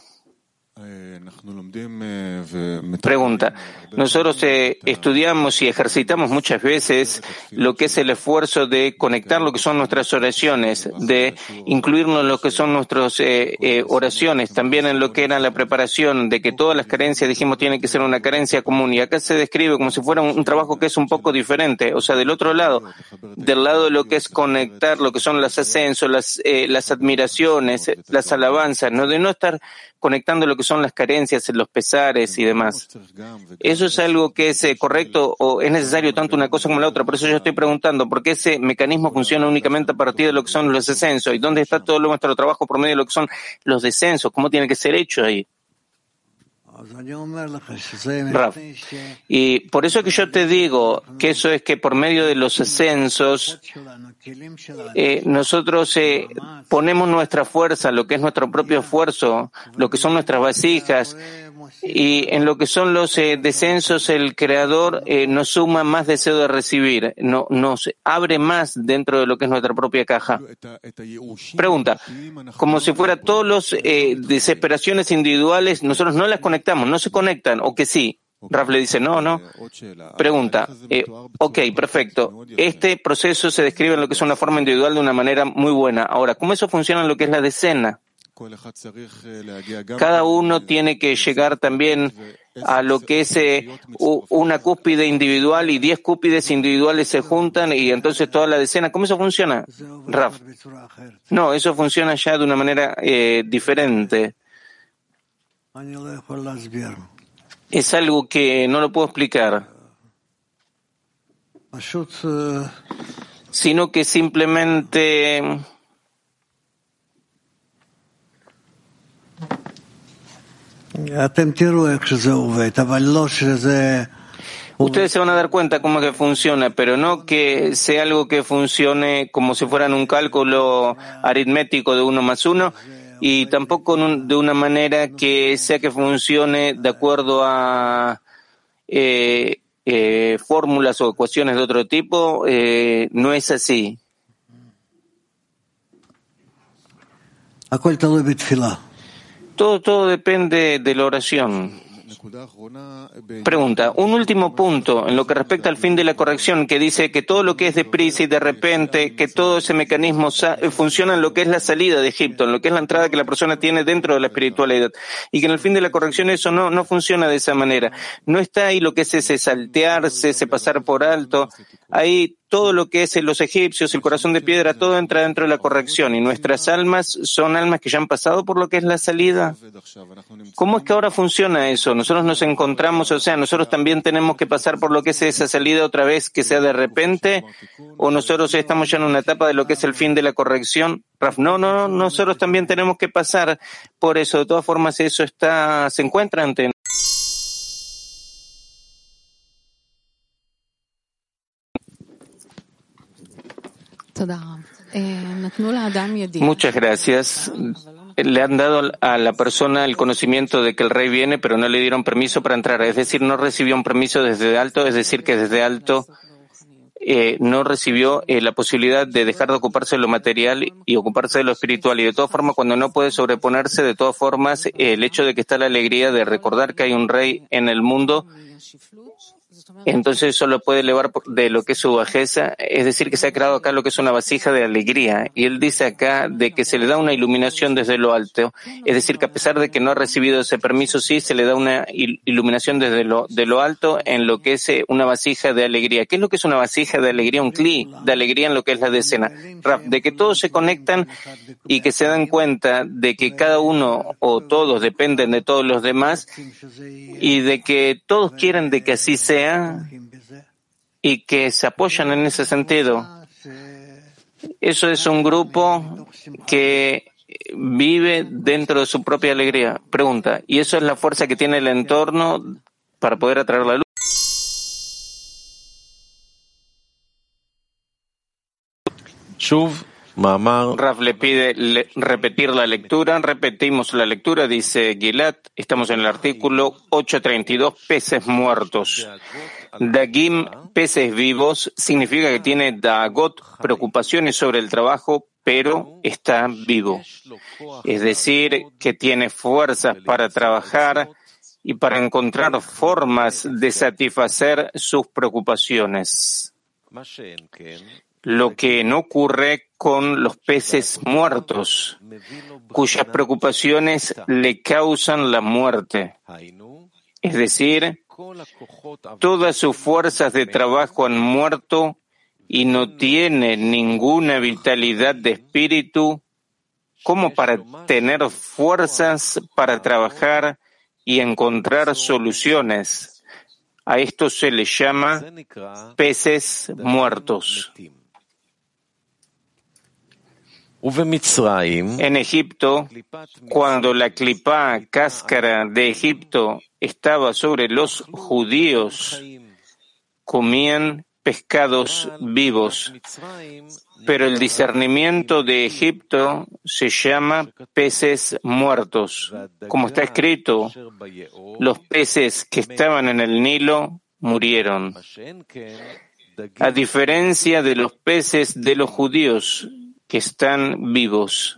Speaker 4: Pregunta, nosotros estudiamos y ejercitamos muchas veces lo que es el esfuerzo de conectar lo que son nuestras oraciones, de incluirnos en lo que son nuestras oraciones, también en lo que era la preparación, de que todas las carencias, dijimos, tienen que ser una carencia común, y acá se describe como si fuera un trabajo que es un poco diferente, o sea, del otro lado, del lado de lo que es conectar lo que son los ascensos, las admiraciones, las alabanzas, no de no estar conectando lo que son las carencias diferencias en los pesares y demás. ¿Eso es algo que es correcto o es necesario tanto una cosa como la otra? Por eso yo estoy preguntando, ¿por qué ese mecanismo funciona únicamente a partir de lo que son los descensos? ¿Y dónde está todo nuestro trabajo por medio de lo que son los descensos? ¿Cómo tiene que ser hecho ahí? Raf. Y por eso que yo te digo que eso es que por medio de los ascensos nosotros ponemos nuestra fuerza, lo que es nuestro propio esfuerzo, lo que son nuestras vasijas, y en lo que son los descensos el Creador nos suma más deseo de recibir, nos abre más dentro de lo que es nuestra propia caja. Pregunta, como si fuera todos los desesperaciones individuales, nosotros no las conectamos, no se conectan, o que sí. Raf le dice, no. Pregunta, ok, perfecto. Este proceso se describe en lo que es una forma individual de una manera muy buena. Ahora, ¿cómo eso funciona en lo que es la decena? Cada uno tiene que llegar también a lo que es una cúspide individual y 10 cúspides individuales se juntan y entonces toda la decena. ¿Cómo eso funciona, Raf? No, eso funciona ya de una manera diferente. Es algo que no lo puedo explicar, sino que simplemente ustedes se van a dar cuenta cómo es que funciona, pero no que sea algo que funcione como si fuera un cálculo aritmético de 1 más 1, y tampoco de una manera que sea que funcione de acuerdo a fórmulas o ecuaciones de otro tipo. No es así. Todo depende de la oración. Pregunta, un último punto en lo que respecta al fin de la corrección, que dice que todo lo que es deprisa y de repente, que todo ese mecanismo funciona en lo que es la salida de Egipto, en lo que es la entrada que la persona tiene dentro de la espiritualidad, y que en el fin de la corrección eso no funciona de esa manera. No está ahí lo que es ese saltearse, ese pasar por alto. Ahí todo lo que es los egipcios, el corazón de piedra, todo entra dentro de la corrección, y nuestras almas son almas que ya han pasado por lo que es la salida. ¿Cómo es que ahora funciona eso? Nosotros nos encontramos, o sea, nosotros también tenemos que pasar por lo que es esa salida otra vez, que sea de repente, o nosotros estamos ya en una etapa de lo que es el fin de la corrección. Raf, no, nosotros también tenemos que pasar por eso. De todas formas, eso se encuentra ante Muchas gracias. Le han dado a la persona el conocimiento de que el rey viene, pero no le dieron permiso para entrar. Es decir, no recibió un permiso desde alto, es decir, que desde alto no recibió la posibilidad de dejar de ocuparse de lo material y ocuparse de lo espiritual. Y de todas formas, cuando no puede sobreponerse, de todas formas, el hecho de que está la alegría de recordar que hay un rey en el mundo, entonces eso lo puede elevar de lo que es su bajeza, es decir, que se ha creado acá lo que es una vasija de alegría. Y él dice acá de que se le da una iluminación desde lo alto, es decir, que a pesar de que no ha recibido ese permiso, sí se le da una iluminación desde de lo alto en lo que es una vasija de alegría. ¿Qué es lo que es una vasija de alegría? Un cli de alegría en lo que es la decena. Raf, de que todos se conectan y que se dan cuenta de que cada uno o todos dependen de todos los demás y de que todos quieren de que así sea y que se apoyan en ese sentido. Eso es un grupo que vive dentro de su propia alegría. Pregunta, ¿y eso es la fuerza que tiene el entorno para poder atraer la luz? Raf le pide repetir la lectura. Repetimos la lectura, dice Gilad. Estamos en el artículo 832, peces muertos. Dagim, peces vivos, significa que tiene Dagot, preocupaciones sobre el trabajo, pero está vivo. Es decir, que tiene fuerzas para trabajar y para encontrar formas de satisfacer sus preocupaciones. Lo que no ocurre con los peces muertos, cuyas preocupaciones le causan la muerte. Es decir, todas sus fuerzas de trabajo han muerto y no tiene ninguna vitalidad de espíritu como para tener fuerzas para trabajar y encontrar soluciones. A esto se le llama peces muertos. En Egipto, cuando la clipá, cáscara de Egipto, estaba sobre los judíos, comían pescados vivos, pero el discernimiento de Egipto se llama peces muertos. Como está escrito, los peces que estaban en el Nilo murieron. A diferencia de los peces de los judíos que están vivos.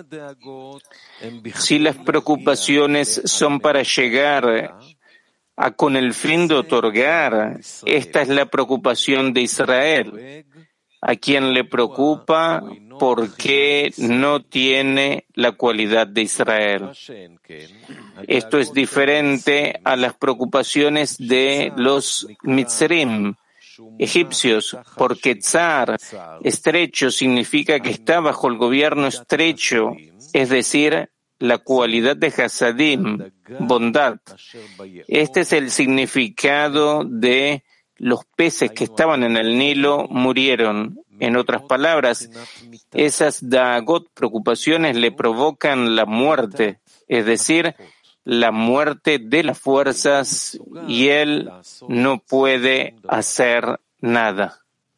Speaker 4: Si las preocupaciones son para llegar con el fin de otorgar, esta es la preocupación de Israel, a quien le preocupa porque no tiene la cualidad de Israel. Esto es diferente a las preocupaciones de los Mitzrim, egipcios, porque Tzar, estrecho, significa que está bajo el gobierno estrecho, es decir, la cualidad de Hasadim, bondad. Este es el significado de los peces que estaban en el Nilo murieron. En otras palabras, esas Daagot, preocupaciones, le provocan la muerte, es decir, la muerte de las fuerzas, y él no puede hacer nada.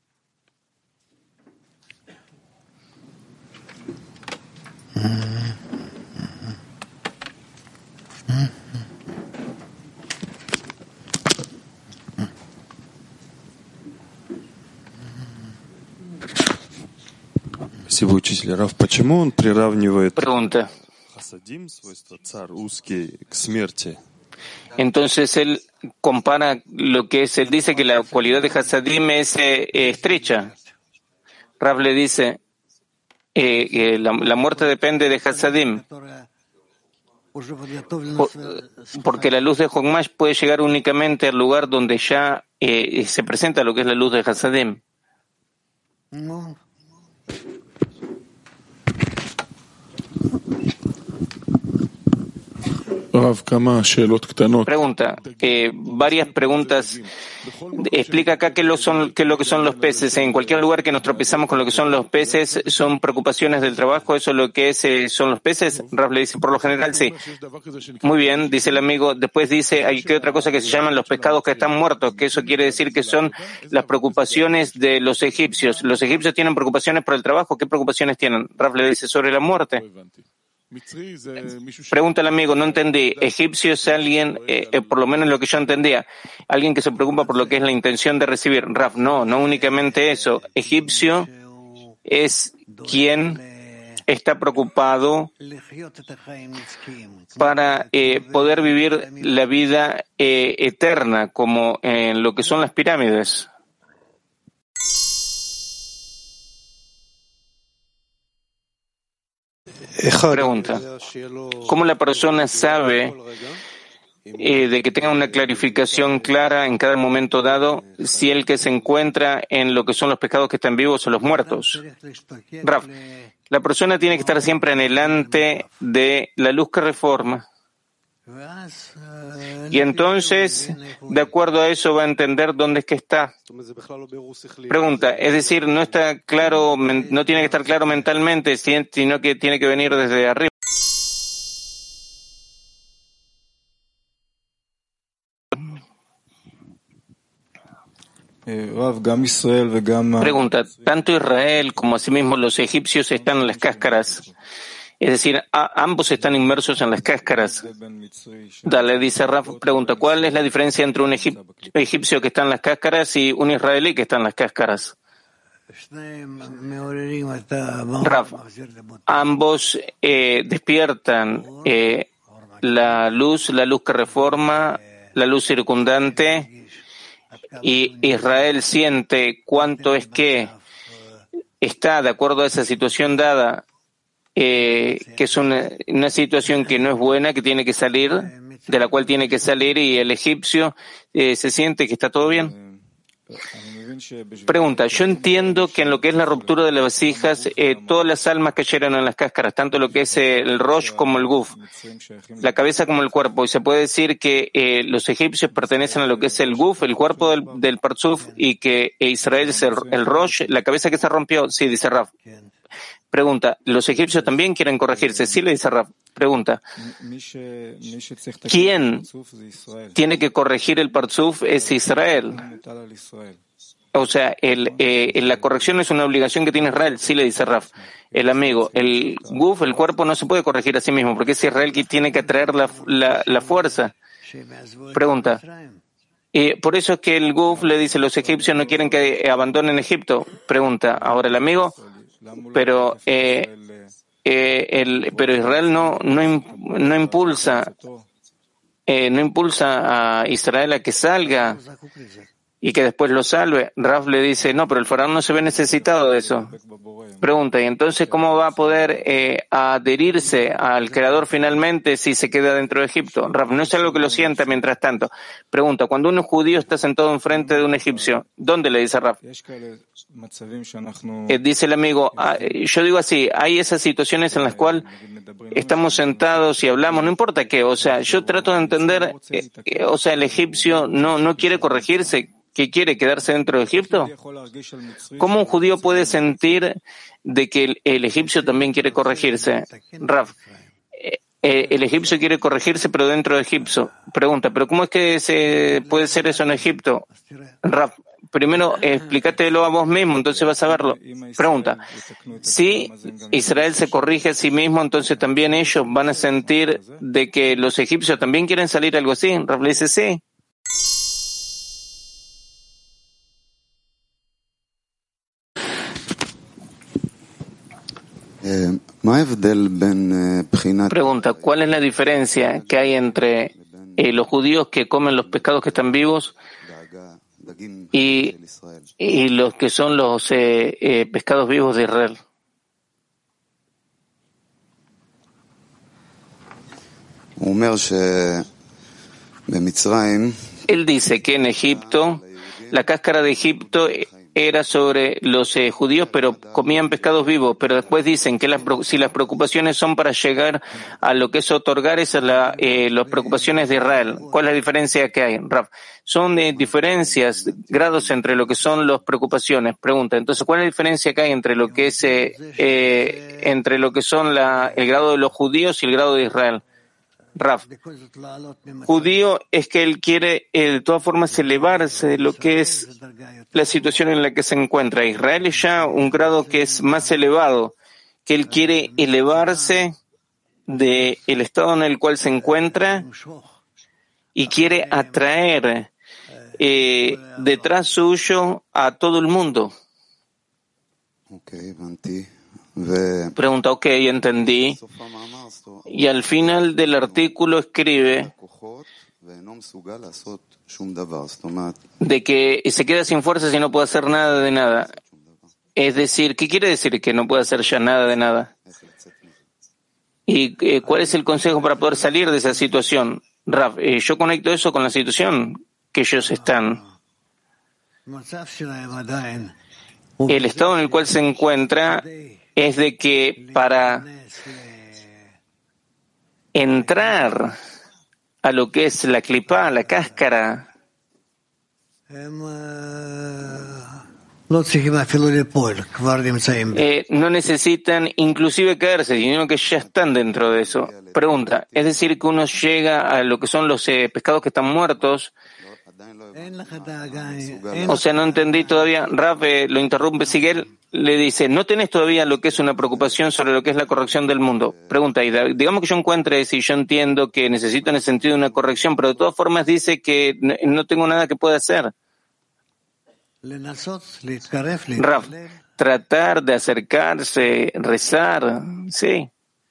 Speaker 4: Pregunta. Entonces él compara lo que es, él dice que la cualidad de Hasadim es estrecha. Rav le dice que la muerte depende de Hasadim, porque la luz de Jogmash puede llegar únicamente al lugar donde ya se presenta lo que es la luz de Hasadim. Pregunta, varias preguntas. Explica acá qué es lo que son los peces. En cualquier lugar que nos tropezamos con lo que son los peces, ¿son preocupaciones del trabajo? ¿Eso es lo que son los peces? Rav le dice, por lo general, sí. Muy bien, dice el amigo. Después dice, hay que otra cosa que se llaman los pescados que están muertos, que eso quiere decir que son las preocupaciones de los egipcios. ¿Los egipcios tienen preocupaciones por el trabajo? ¿Qué preocupaciones tienen? Rav le dice, sobre la muerte. Pregunta al amigo, no entendí. Egipcio es alguien, por lo menos lo que yo entendía, alguien que se preocupa por lo que es la intención de recibir. Raf, no únicamente eso. Egipcio es quien está preocupado para poder vivir la vida eterna, como en lo que son las pirámides. Pregunta, ¿cómo la persona sabe de que tenga una clarificación clara en cada momento dado si el que se encuentra en lo que son los pescados que están vivos o los muertos? Raf, la persona tiene que estar siempre anhelante de la luz que reforma. Y entonces, de acuerdo a eso, va a entender dónde es que está. Pregunta, es decir, no está claro, no tiene que estar claro mentalmente, sino que tiene que venir desde arriba. Pregunta, tanto Israel como asimismo los egipcios están en las cáscaras. Es decir, ambos están inmersos en las cáscaras. Dale, dice Raf, pregunta, ¿cuál es la diferencia entre un egipcio que está en las cáscaras y un israelí que está en las cáscaras? Raf, ambos despiertan la luz que reforma, la luz circundante, y Israel siente cuánto es que está de acuerdo a esa situación dada, que es una situación que no es buena, que tiene que salir, de la cual tiene que salir, y el egipcio se siente que está todo bien. Pregunta, yo entiendo que en lo que es la ruptura de las vasijas, todas las almas cayeron en las cáscaras, tanto lo que es el Rosh como el Guf, la cabeza como el cuerpo, y se puede decir que los egipcios pertenecen a lo que es el Guf, el cuerpo del Parzuf, y que Israel es el Rosh, la cabeza que se rompió. Sí, dice Raf. Pregunta, ¿los egipcios también quieren corregirse? Sí, le dice Raf. Pregunta, ¿quién tiene que corregir el Parzuf? Es Israel. O sea, la corrección es una obligación que tiene Israel. Sí, le dice Raf. El amigo, el Guf, el cuerpo, no se puede corregir a sí mismo, porque es Israel que tiene que atraer la fuerza. Pregunta, por eso es que el Guf le dice, los egipcios no quieren que abandonen Egipto. Pregunta, ahora el amigo, pero Israel no impulsa a Israel a que salga y que después lo salve. Raf le dice, no, pero el faraón no se ve necesitado de eso. Pregunta, ¿y entonces cómo va a poder adherirse al Creador finalmente si se queda dentro de Egipto? Raf, no es algo que lo sienta mientras tanto. Pregunta, cuando un judío está sentado enfrente de un egipcio, ¿dónde le dice Raf? Dice el amigo, yo digo así, hay esas situaciones en las cuales estamos sentados y hablamos, no importa qué, o sea, yo trato de entender, o sea, el egipcio no quiere corregirse, ¿qué quiere? ¿Quedarse dentro de Egipto? ¿Cómo un judío puede sentir de que el egipcio también quiere corregirse? Raf, el egipcio quiere corregirse pero dentro de Egipto. Pregunta, ¿pero cómo es que puede ser eso en Egipto? Raf, primero explícatelo a vos mismo, entonces vas a verlo. Pregunta, si Israel se corrige a sí mismo, entonces también ellos van a sentir de que los egipcios también quieren salir, algo así. Raf le dice sí. Pregunta, ¿cuál es la diferencia que hay entre los judíos que comen los pescados que están vivos y los que son los pescados vivos de Israel? Él dice que en Egipto, la cáscara de Egipto era sobre los judíos, pero comían pescados vivos, pero después dicen que si las preocupaciones son para llegar a lo que es otorgar, esas las preocupaciones de Israel. ¿Cuál es la diferencia que hay, Raf? Son diferencias, grados entre lo que son las preocupaciones. Pregunta, entonces, ¿cuál es la diferencia que hay entre lo que es entre lo que son el grado de los judíos y el grado de Israel? Raf, judío es que él quiere de todas formas elevarse de lo que es la situación en la que se encuentra. Israel es ya un grado que es más elevado, que él quiere elevarse del estado en el cual se encuentra y quiere atraer detrás suyo a todo el mundo. Pregunta, ok, entendí. Y al final del artículo escribe de que se queda sin fuerzas y no puede hacer nada de nada. Es decir, ¿qué quiere decir que no puede hacer ya nada de nada? ¿Y cuál es el consejo para poder salir de esa situación? Raf, yo conecto eso con la situación que ellos están. El estado en el cual se encuentra es de que para entrar a lo que es la clipa, la cáscara, no necesitan inclusive caerse, sino que ya están dentro de eso. Pregunta, es decir, que uno llega a lo que son los pescados que están muertos. O sea, no entendí todavía. Raf lo interrumpe, Sigel, le dice, no tenés todavía lo que es una preocupación sobre lo que es la corrección del mundo. Pregunta, y digamos que yo encuentre, si yo entiendo que necesito en el sentido de una corrección, pero de todas formas dice que no tengo nada que pueda hacer. Raf, tratar de acercarse, rezar, sí.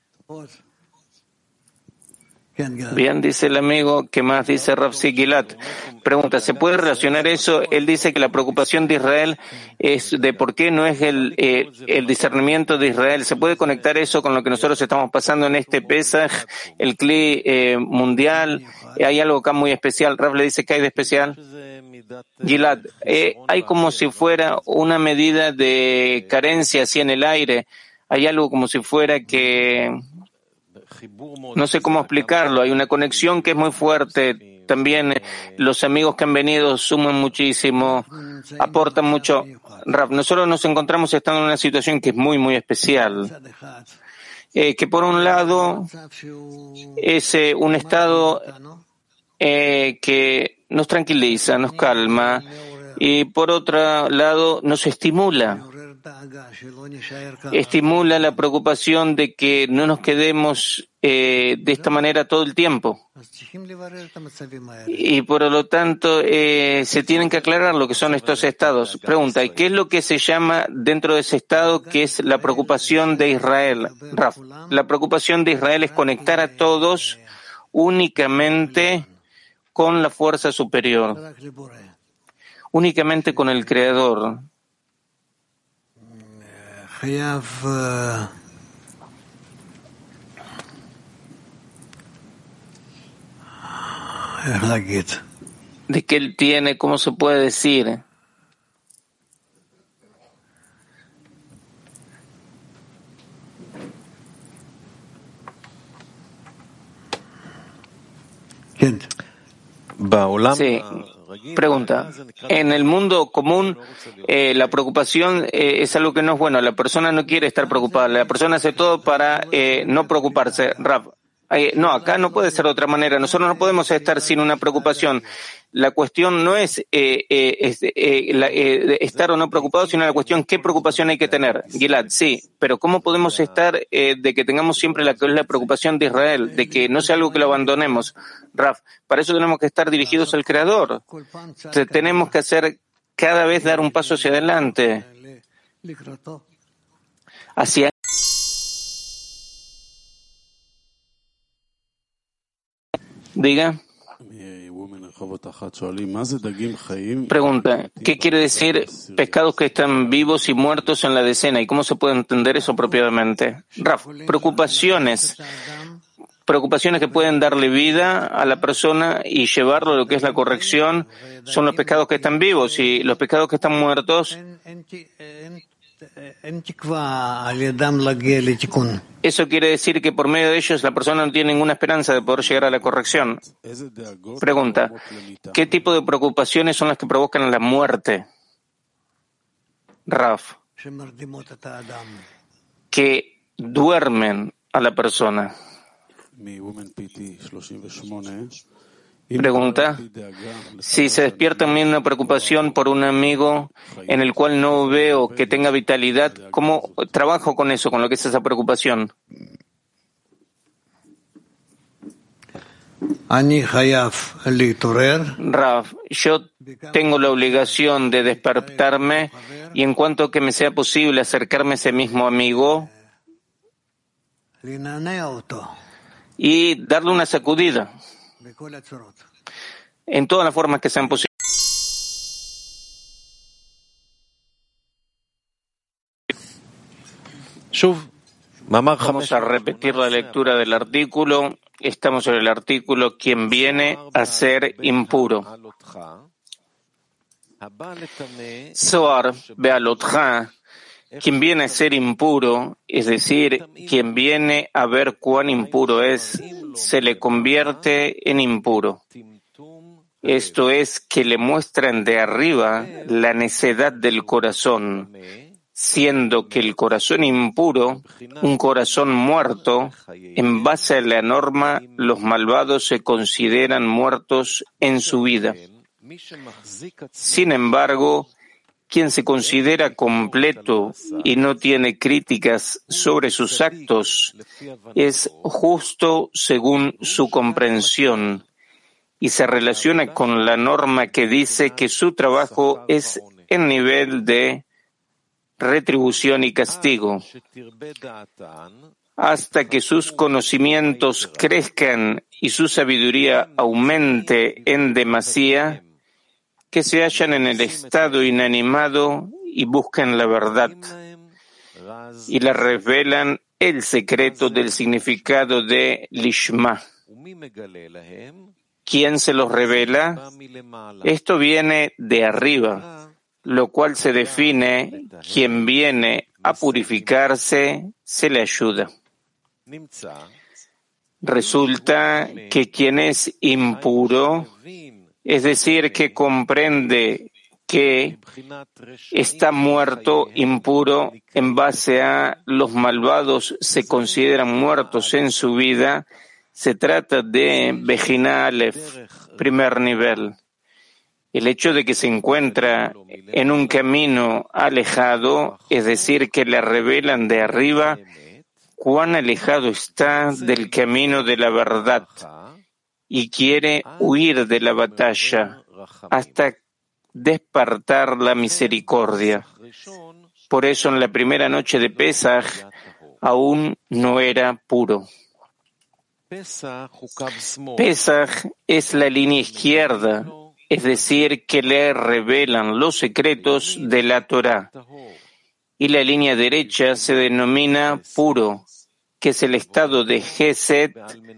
Speaker 4: Bien, dice el amigo, ¿qué más dice Rav Sigilat? Pregunta, ¿se puede relacionar eso? Él dice que la preocupación de Israel es de por qué no es el discernimiento de Israel. ¿Se puede conectar eso con lo que nosotros estamos pasando en este Pesaj, el CLI mundial? Hay algo acá muy especial. Rav le dice, ¿qué hay de especial? Gilad, hay como si fuera una medida de carencia así en el aire. Hay algo como si fuera que, no sé cómo explicarlo, hay una conexión que es muy fuerte. También los amigos que han venido suman muchísimo, aportan mucho. Rav, nosotros nos encontramos estando en una situación que es muy, muy especial. Que por un lado es un estado que nos tranquiliza, nos calma, y por otro lado nos estimula la preocupación de que no nos quedemos de esta manera todo el tiempo. Y por lo tanto se tienen que aclarar lo que son estos estados. Pregunta, ¿y qué es lo que se llama dentro de ese estado que es la preocupación de Israel? Raf, la preocupación de Israel es conectar a todos únicamente con la fuerza superior, únicamente con el Creador. De que él tiene, ¿cómo se puede decir? Sí. Pregunta. En el mundo común, la preocupación es algo que no es bueno. La persona no quiere estar preocupada. La persona hace todo para no preocuparse. Rav, no, acá no puede ser de otra manera. Nosotros no podemos estar sin una preocupación. La cuestión no es estar o no preocupado, sino la cuestión qué preocupación hay que tener. Gilad, sí, pero ¿cómo podemos estar de que tengamos siempre la preocupación de Israel, de que no sea algo que lo abandonemos? Raf, para eso tenemos que estar dirigidos al Creador. Tenemos que hacer cada vez dar un paso hacia adelante. Hacia Diga. Pregunta, ¿qué quiere decir pescados que están vivos y muertos en la decena? ¿Y cómo se puede entender eso apropiadamente? Raf, preocupaciones que pueden darle vida a la persona y llevarlo a lo que es la corrección son los pescados que están vivos, y los pescados que están muertos, eso quiere decir que por medio de ellos la persona no tiene ninguna esperanza de poder llegar a la corrección. Pregunta, ¿qué tipo de preocupaciones son las que provocan la muerte? Raf, que duermen a la persona. Pregunta, si se despierta en mí una preocupación por un amigo en el cual no veo que tenga vitalidad, ¿cómo trabajo con eso, con lo que es esa preocupación? Rav, yo tengo la obligación de despertarme y en cuanto que me sea posible acercarme a ese mismo amigo y darle una sacudida en todas las formas que sean posibles. Vamos a repetir la lectura del artículo. Estamos en el artículo quien viene a ser impuro. Zohar Bealotja, quien viene a ser impuro, es decir, quien viene a ver cuán impuro es, se le convierte en impuro. Esto es que le muestran de arriba la necedad del corazón, siendo que el corazón impuro, un corazón muerto, en base a la norma, los malvados se consideran muertos en su vida. Sin embargo, quien se considera completo y no tiene críticas sobre sus actos es justo según su comprensión y se relaciona con la norma que dice que su trabajo es en nivel de retribución y castigo, hasta que sus conocimientos crezcan y su sabiduría aumente en demasía, que se hallan en el estado inanimado y buscan la verdad y le revelan el secreto del significado de Lishma. ¿Quién se los revela? Esto viene de arriba, lo cual se define: quien viene a purificarse, se le ayuda. Resulta que quien es impuro, es decir, que comprende que está muerto, impuro, en base a los malvados se consideran muertos en su vida, se trata de Bejina Aleph, primer nivel. El hecho de que se encuentra en un camino alejado, es decir, que le revelan de arriba cuán alejado está del camino de la verdad y quiere huir de la batalla hasta despertar la misericordia. Por eso en la primera noche de Pesaj aún no era puro. Pesaj es la línea izquierda, es decir, que le revelan los secretos de la Torá. Y la línea derecha se denomina puro, que es el estado de Gesed,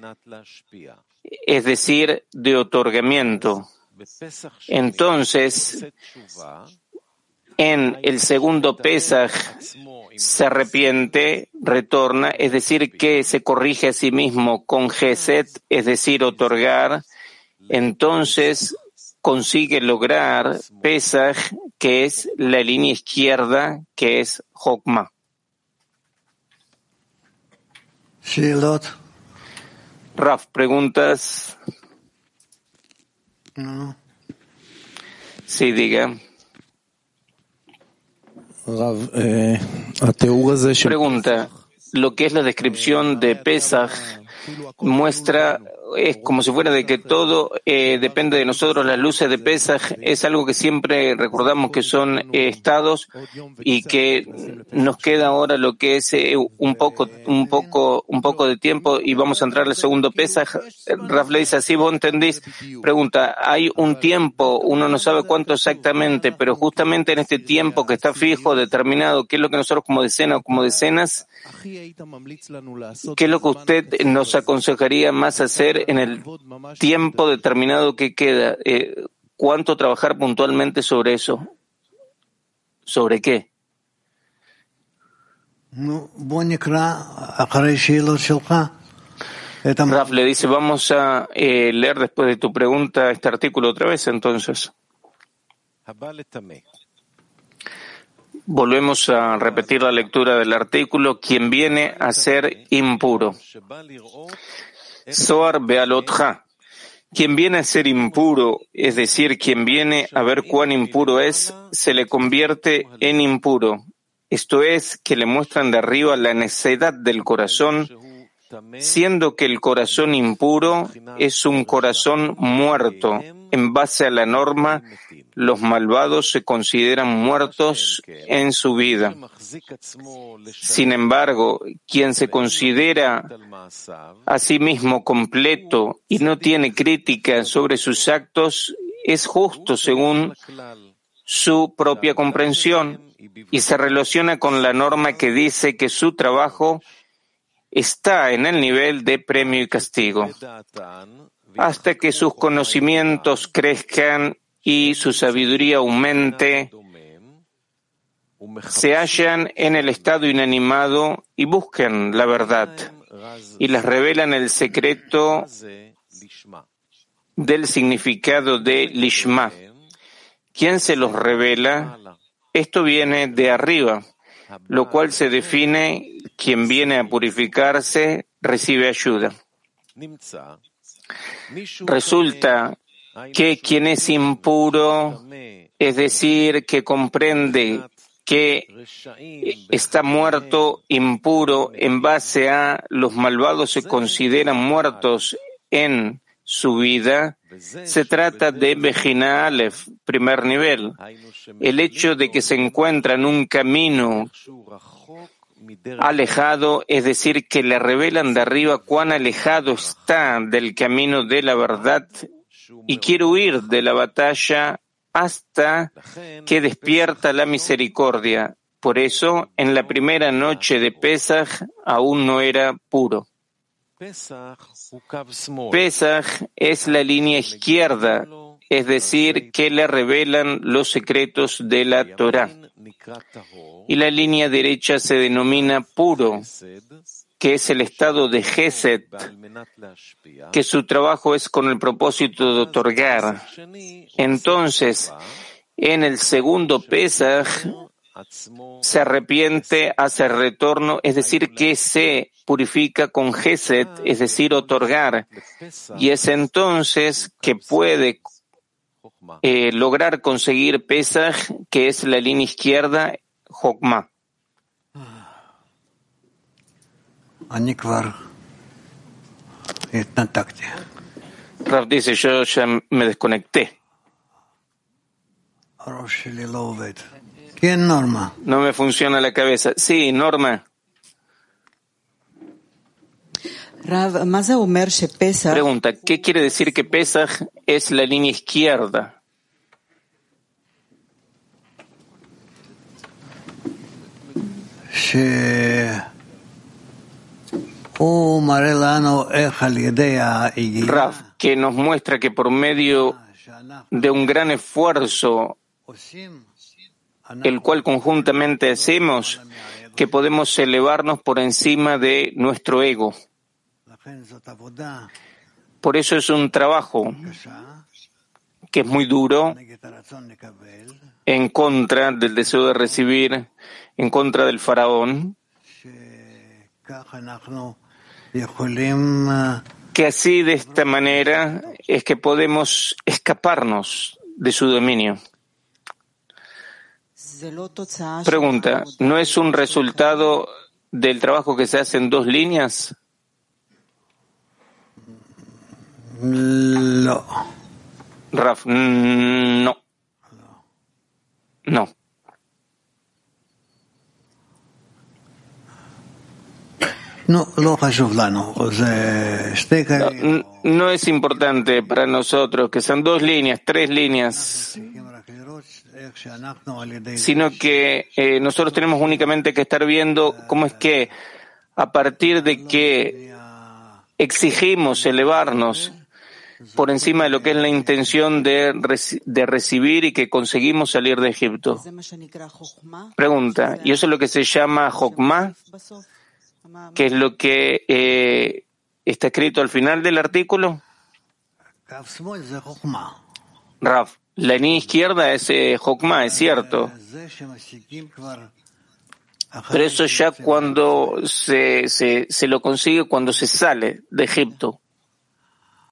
Speaker 4: es decir, de otorgamiento. Entonces, en el segundo Pesaj se arrepiente, retorna, es decir, que se corrige a sí mismo con Gesed, es decir, otorgar. Entonces consigue lograr Pesaj, que es la línea izquierda, que es Jokma. Raf, ¿preguntas?
Speaker 5: No.
Speaker 4: Sí, diga. Pregunta, lo que es la descripción de Pesaj muestra, es como si fuera de que todo depende de nosotros. Las luces de Pesaj es algo que siempre recordamos que son estados y que nos queda ahora lo que es un poco de tiempo y vamos a entrar al segundo Pesaj. Raf le dice así, ¿vos entendís? Pregunta, hay un tiempo, uno no sabe cuánto exactamente, pero justamente en este tiempo que está fijo, determinado, ¿qué es lo que nosotros como decena o como decenas, qué es lo que usted nos aconsejaría más hacer en el tiempo determinado que queda? ¿Cuánto trabajar puntualmente sobre eso? ¿Sobre qué? Raf le dice, vamos a leer después de tu pregunta este artículo otra vez, entonces. Volvemos a repetir la lectura del artículo. Quien viene a ser impuro. Zohar Bealotja. Quien viene a ser impuro, es decir, quien viene a ver cuán impuro es, se le convierte en impuro. Esto es, que le muestran de arriba la necedad del corazón, siendo que el corazón impuro es un corazón muerto. En base a la norma, los malvados se consideran muertos en su vida. Sin embargo, quien se considera a sí mismo completo y no tiene crítica sobre sus actos, es justo según su propia comprensión y se relaciona con la norma que dice que su trabajo está en el nivel de premio y castigo, hasta que sus conocimientos crezcan y su sabiduría aumente, se hallan en el estado inanimado y buscan la verdad, y les revelan el secreto del significado de Lishma. ¿Quién se los revela? Esto viene de arriba, lo cual se define: quien viene a purificarse recibe ayuda. Resulta que quien es impuro, es decir, que comprende que está muerto, impuro, en base a los malvados se consideran muertos en su vida, se trata de Bejina Aleph, primer nivel. El hecho de que se encuentra en un camino alejado, es decir, que le revelan de arriba cuán alejado está del camino de la verdad y quiere huir de la batalla hasta que despierta la misericordia. Por eso, en la primera noche de Pesaj aún no era puro. Pesaj es la línea izquierda, es decir, que le revelan los secretos de la Torá. Y la línea derecha se denomina puro, que es el estado de Gesed, que su trabajo es con el propósito de otorgar. Entonces, en el segundo Pesaj, se arrepiente, hace retorno, es decir, que se purifica con Gesed, es decir, otorgar. Y es entonces que puede lograr conseguir Pesaj, que es la línea izquierda, Jokma. Rav dice, yo ya me desconecté. No me funciona la cabeza. Sí, Norma. Pregunta, ¿qué quiere decir que Pesaj es la línea izquierda? Rav, que nos muestra que por medio de un gran esfuerzo, el cual conjuntamente hacemos, que podemos elevarnos por encima de nuestro ego. Por eso es un trabajo que es muy duro, en contra del deseo de recibir, en contra del faraón, que así, de esta manera, es que podemos escaparnos de su dominio. Pregunta, ¿no es un resultado del trabajo que se hace en dos líneas?
Speaker 5: No.
Speaker 4: Raf, no. No. No es importante para nosotros que sean dos líneas, tres líneas, sino que nosotros tenemos únicamente que estar viendo cómo es que a partir de que exigimos elevarnos por encima de lo que es la intención de recibir y que conseguimos salir de Egipto. Pregunta, ¿y eso es lo que se llama Jokma? ¿Qué es lo que está escrito al final del artículo? Rav, la línea izquierda es Jokma, es cierto. Pero eso ya cuando se lo consigue cuando se sale de Egipto.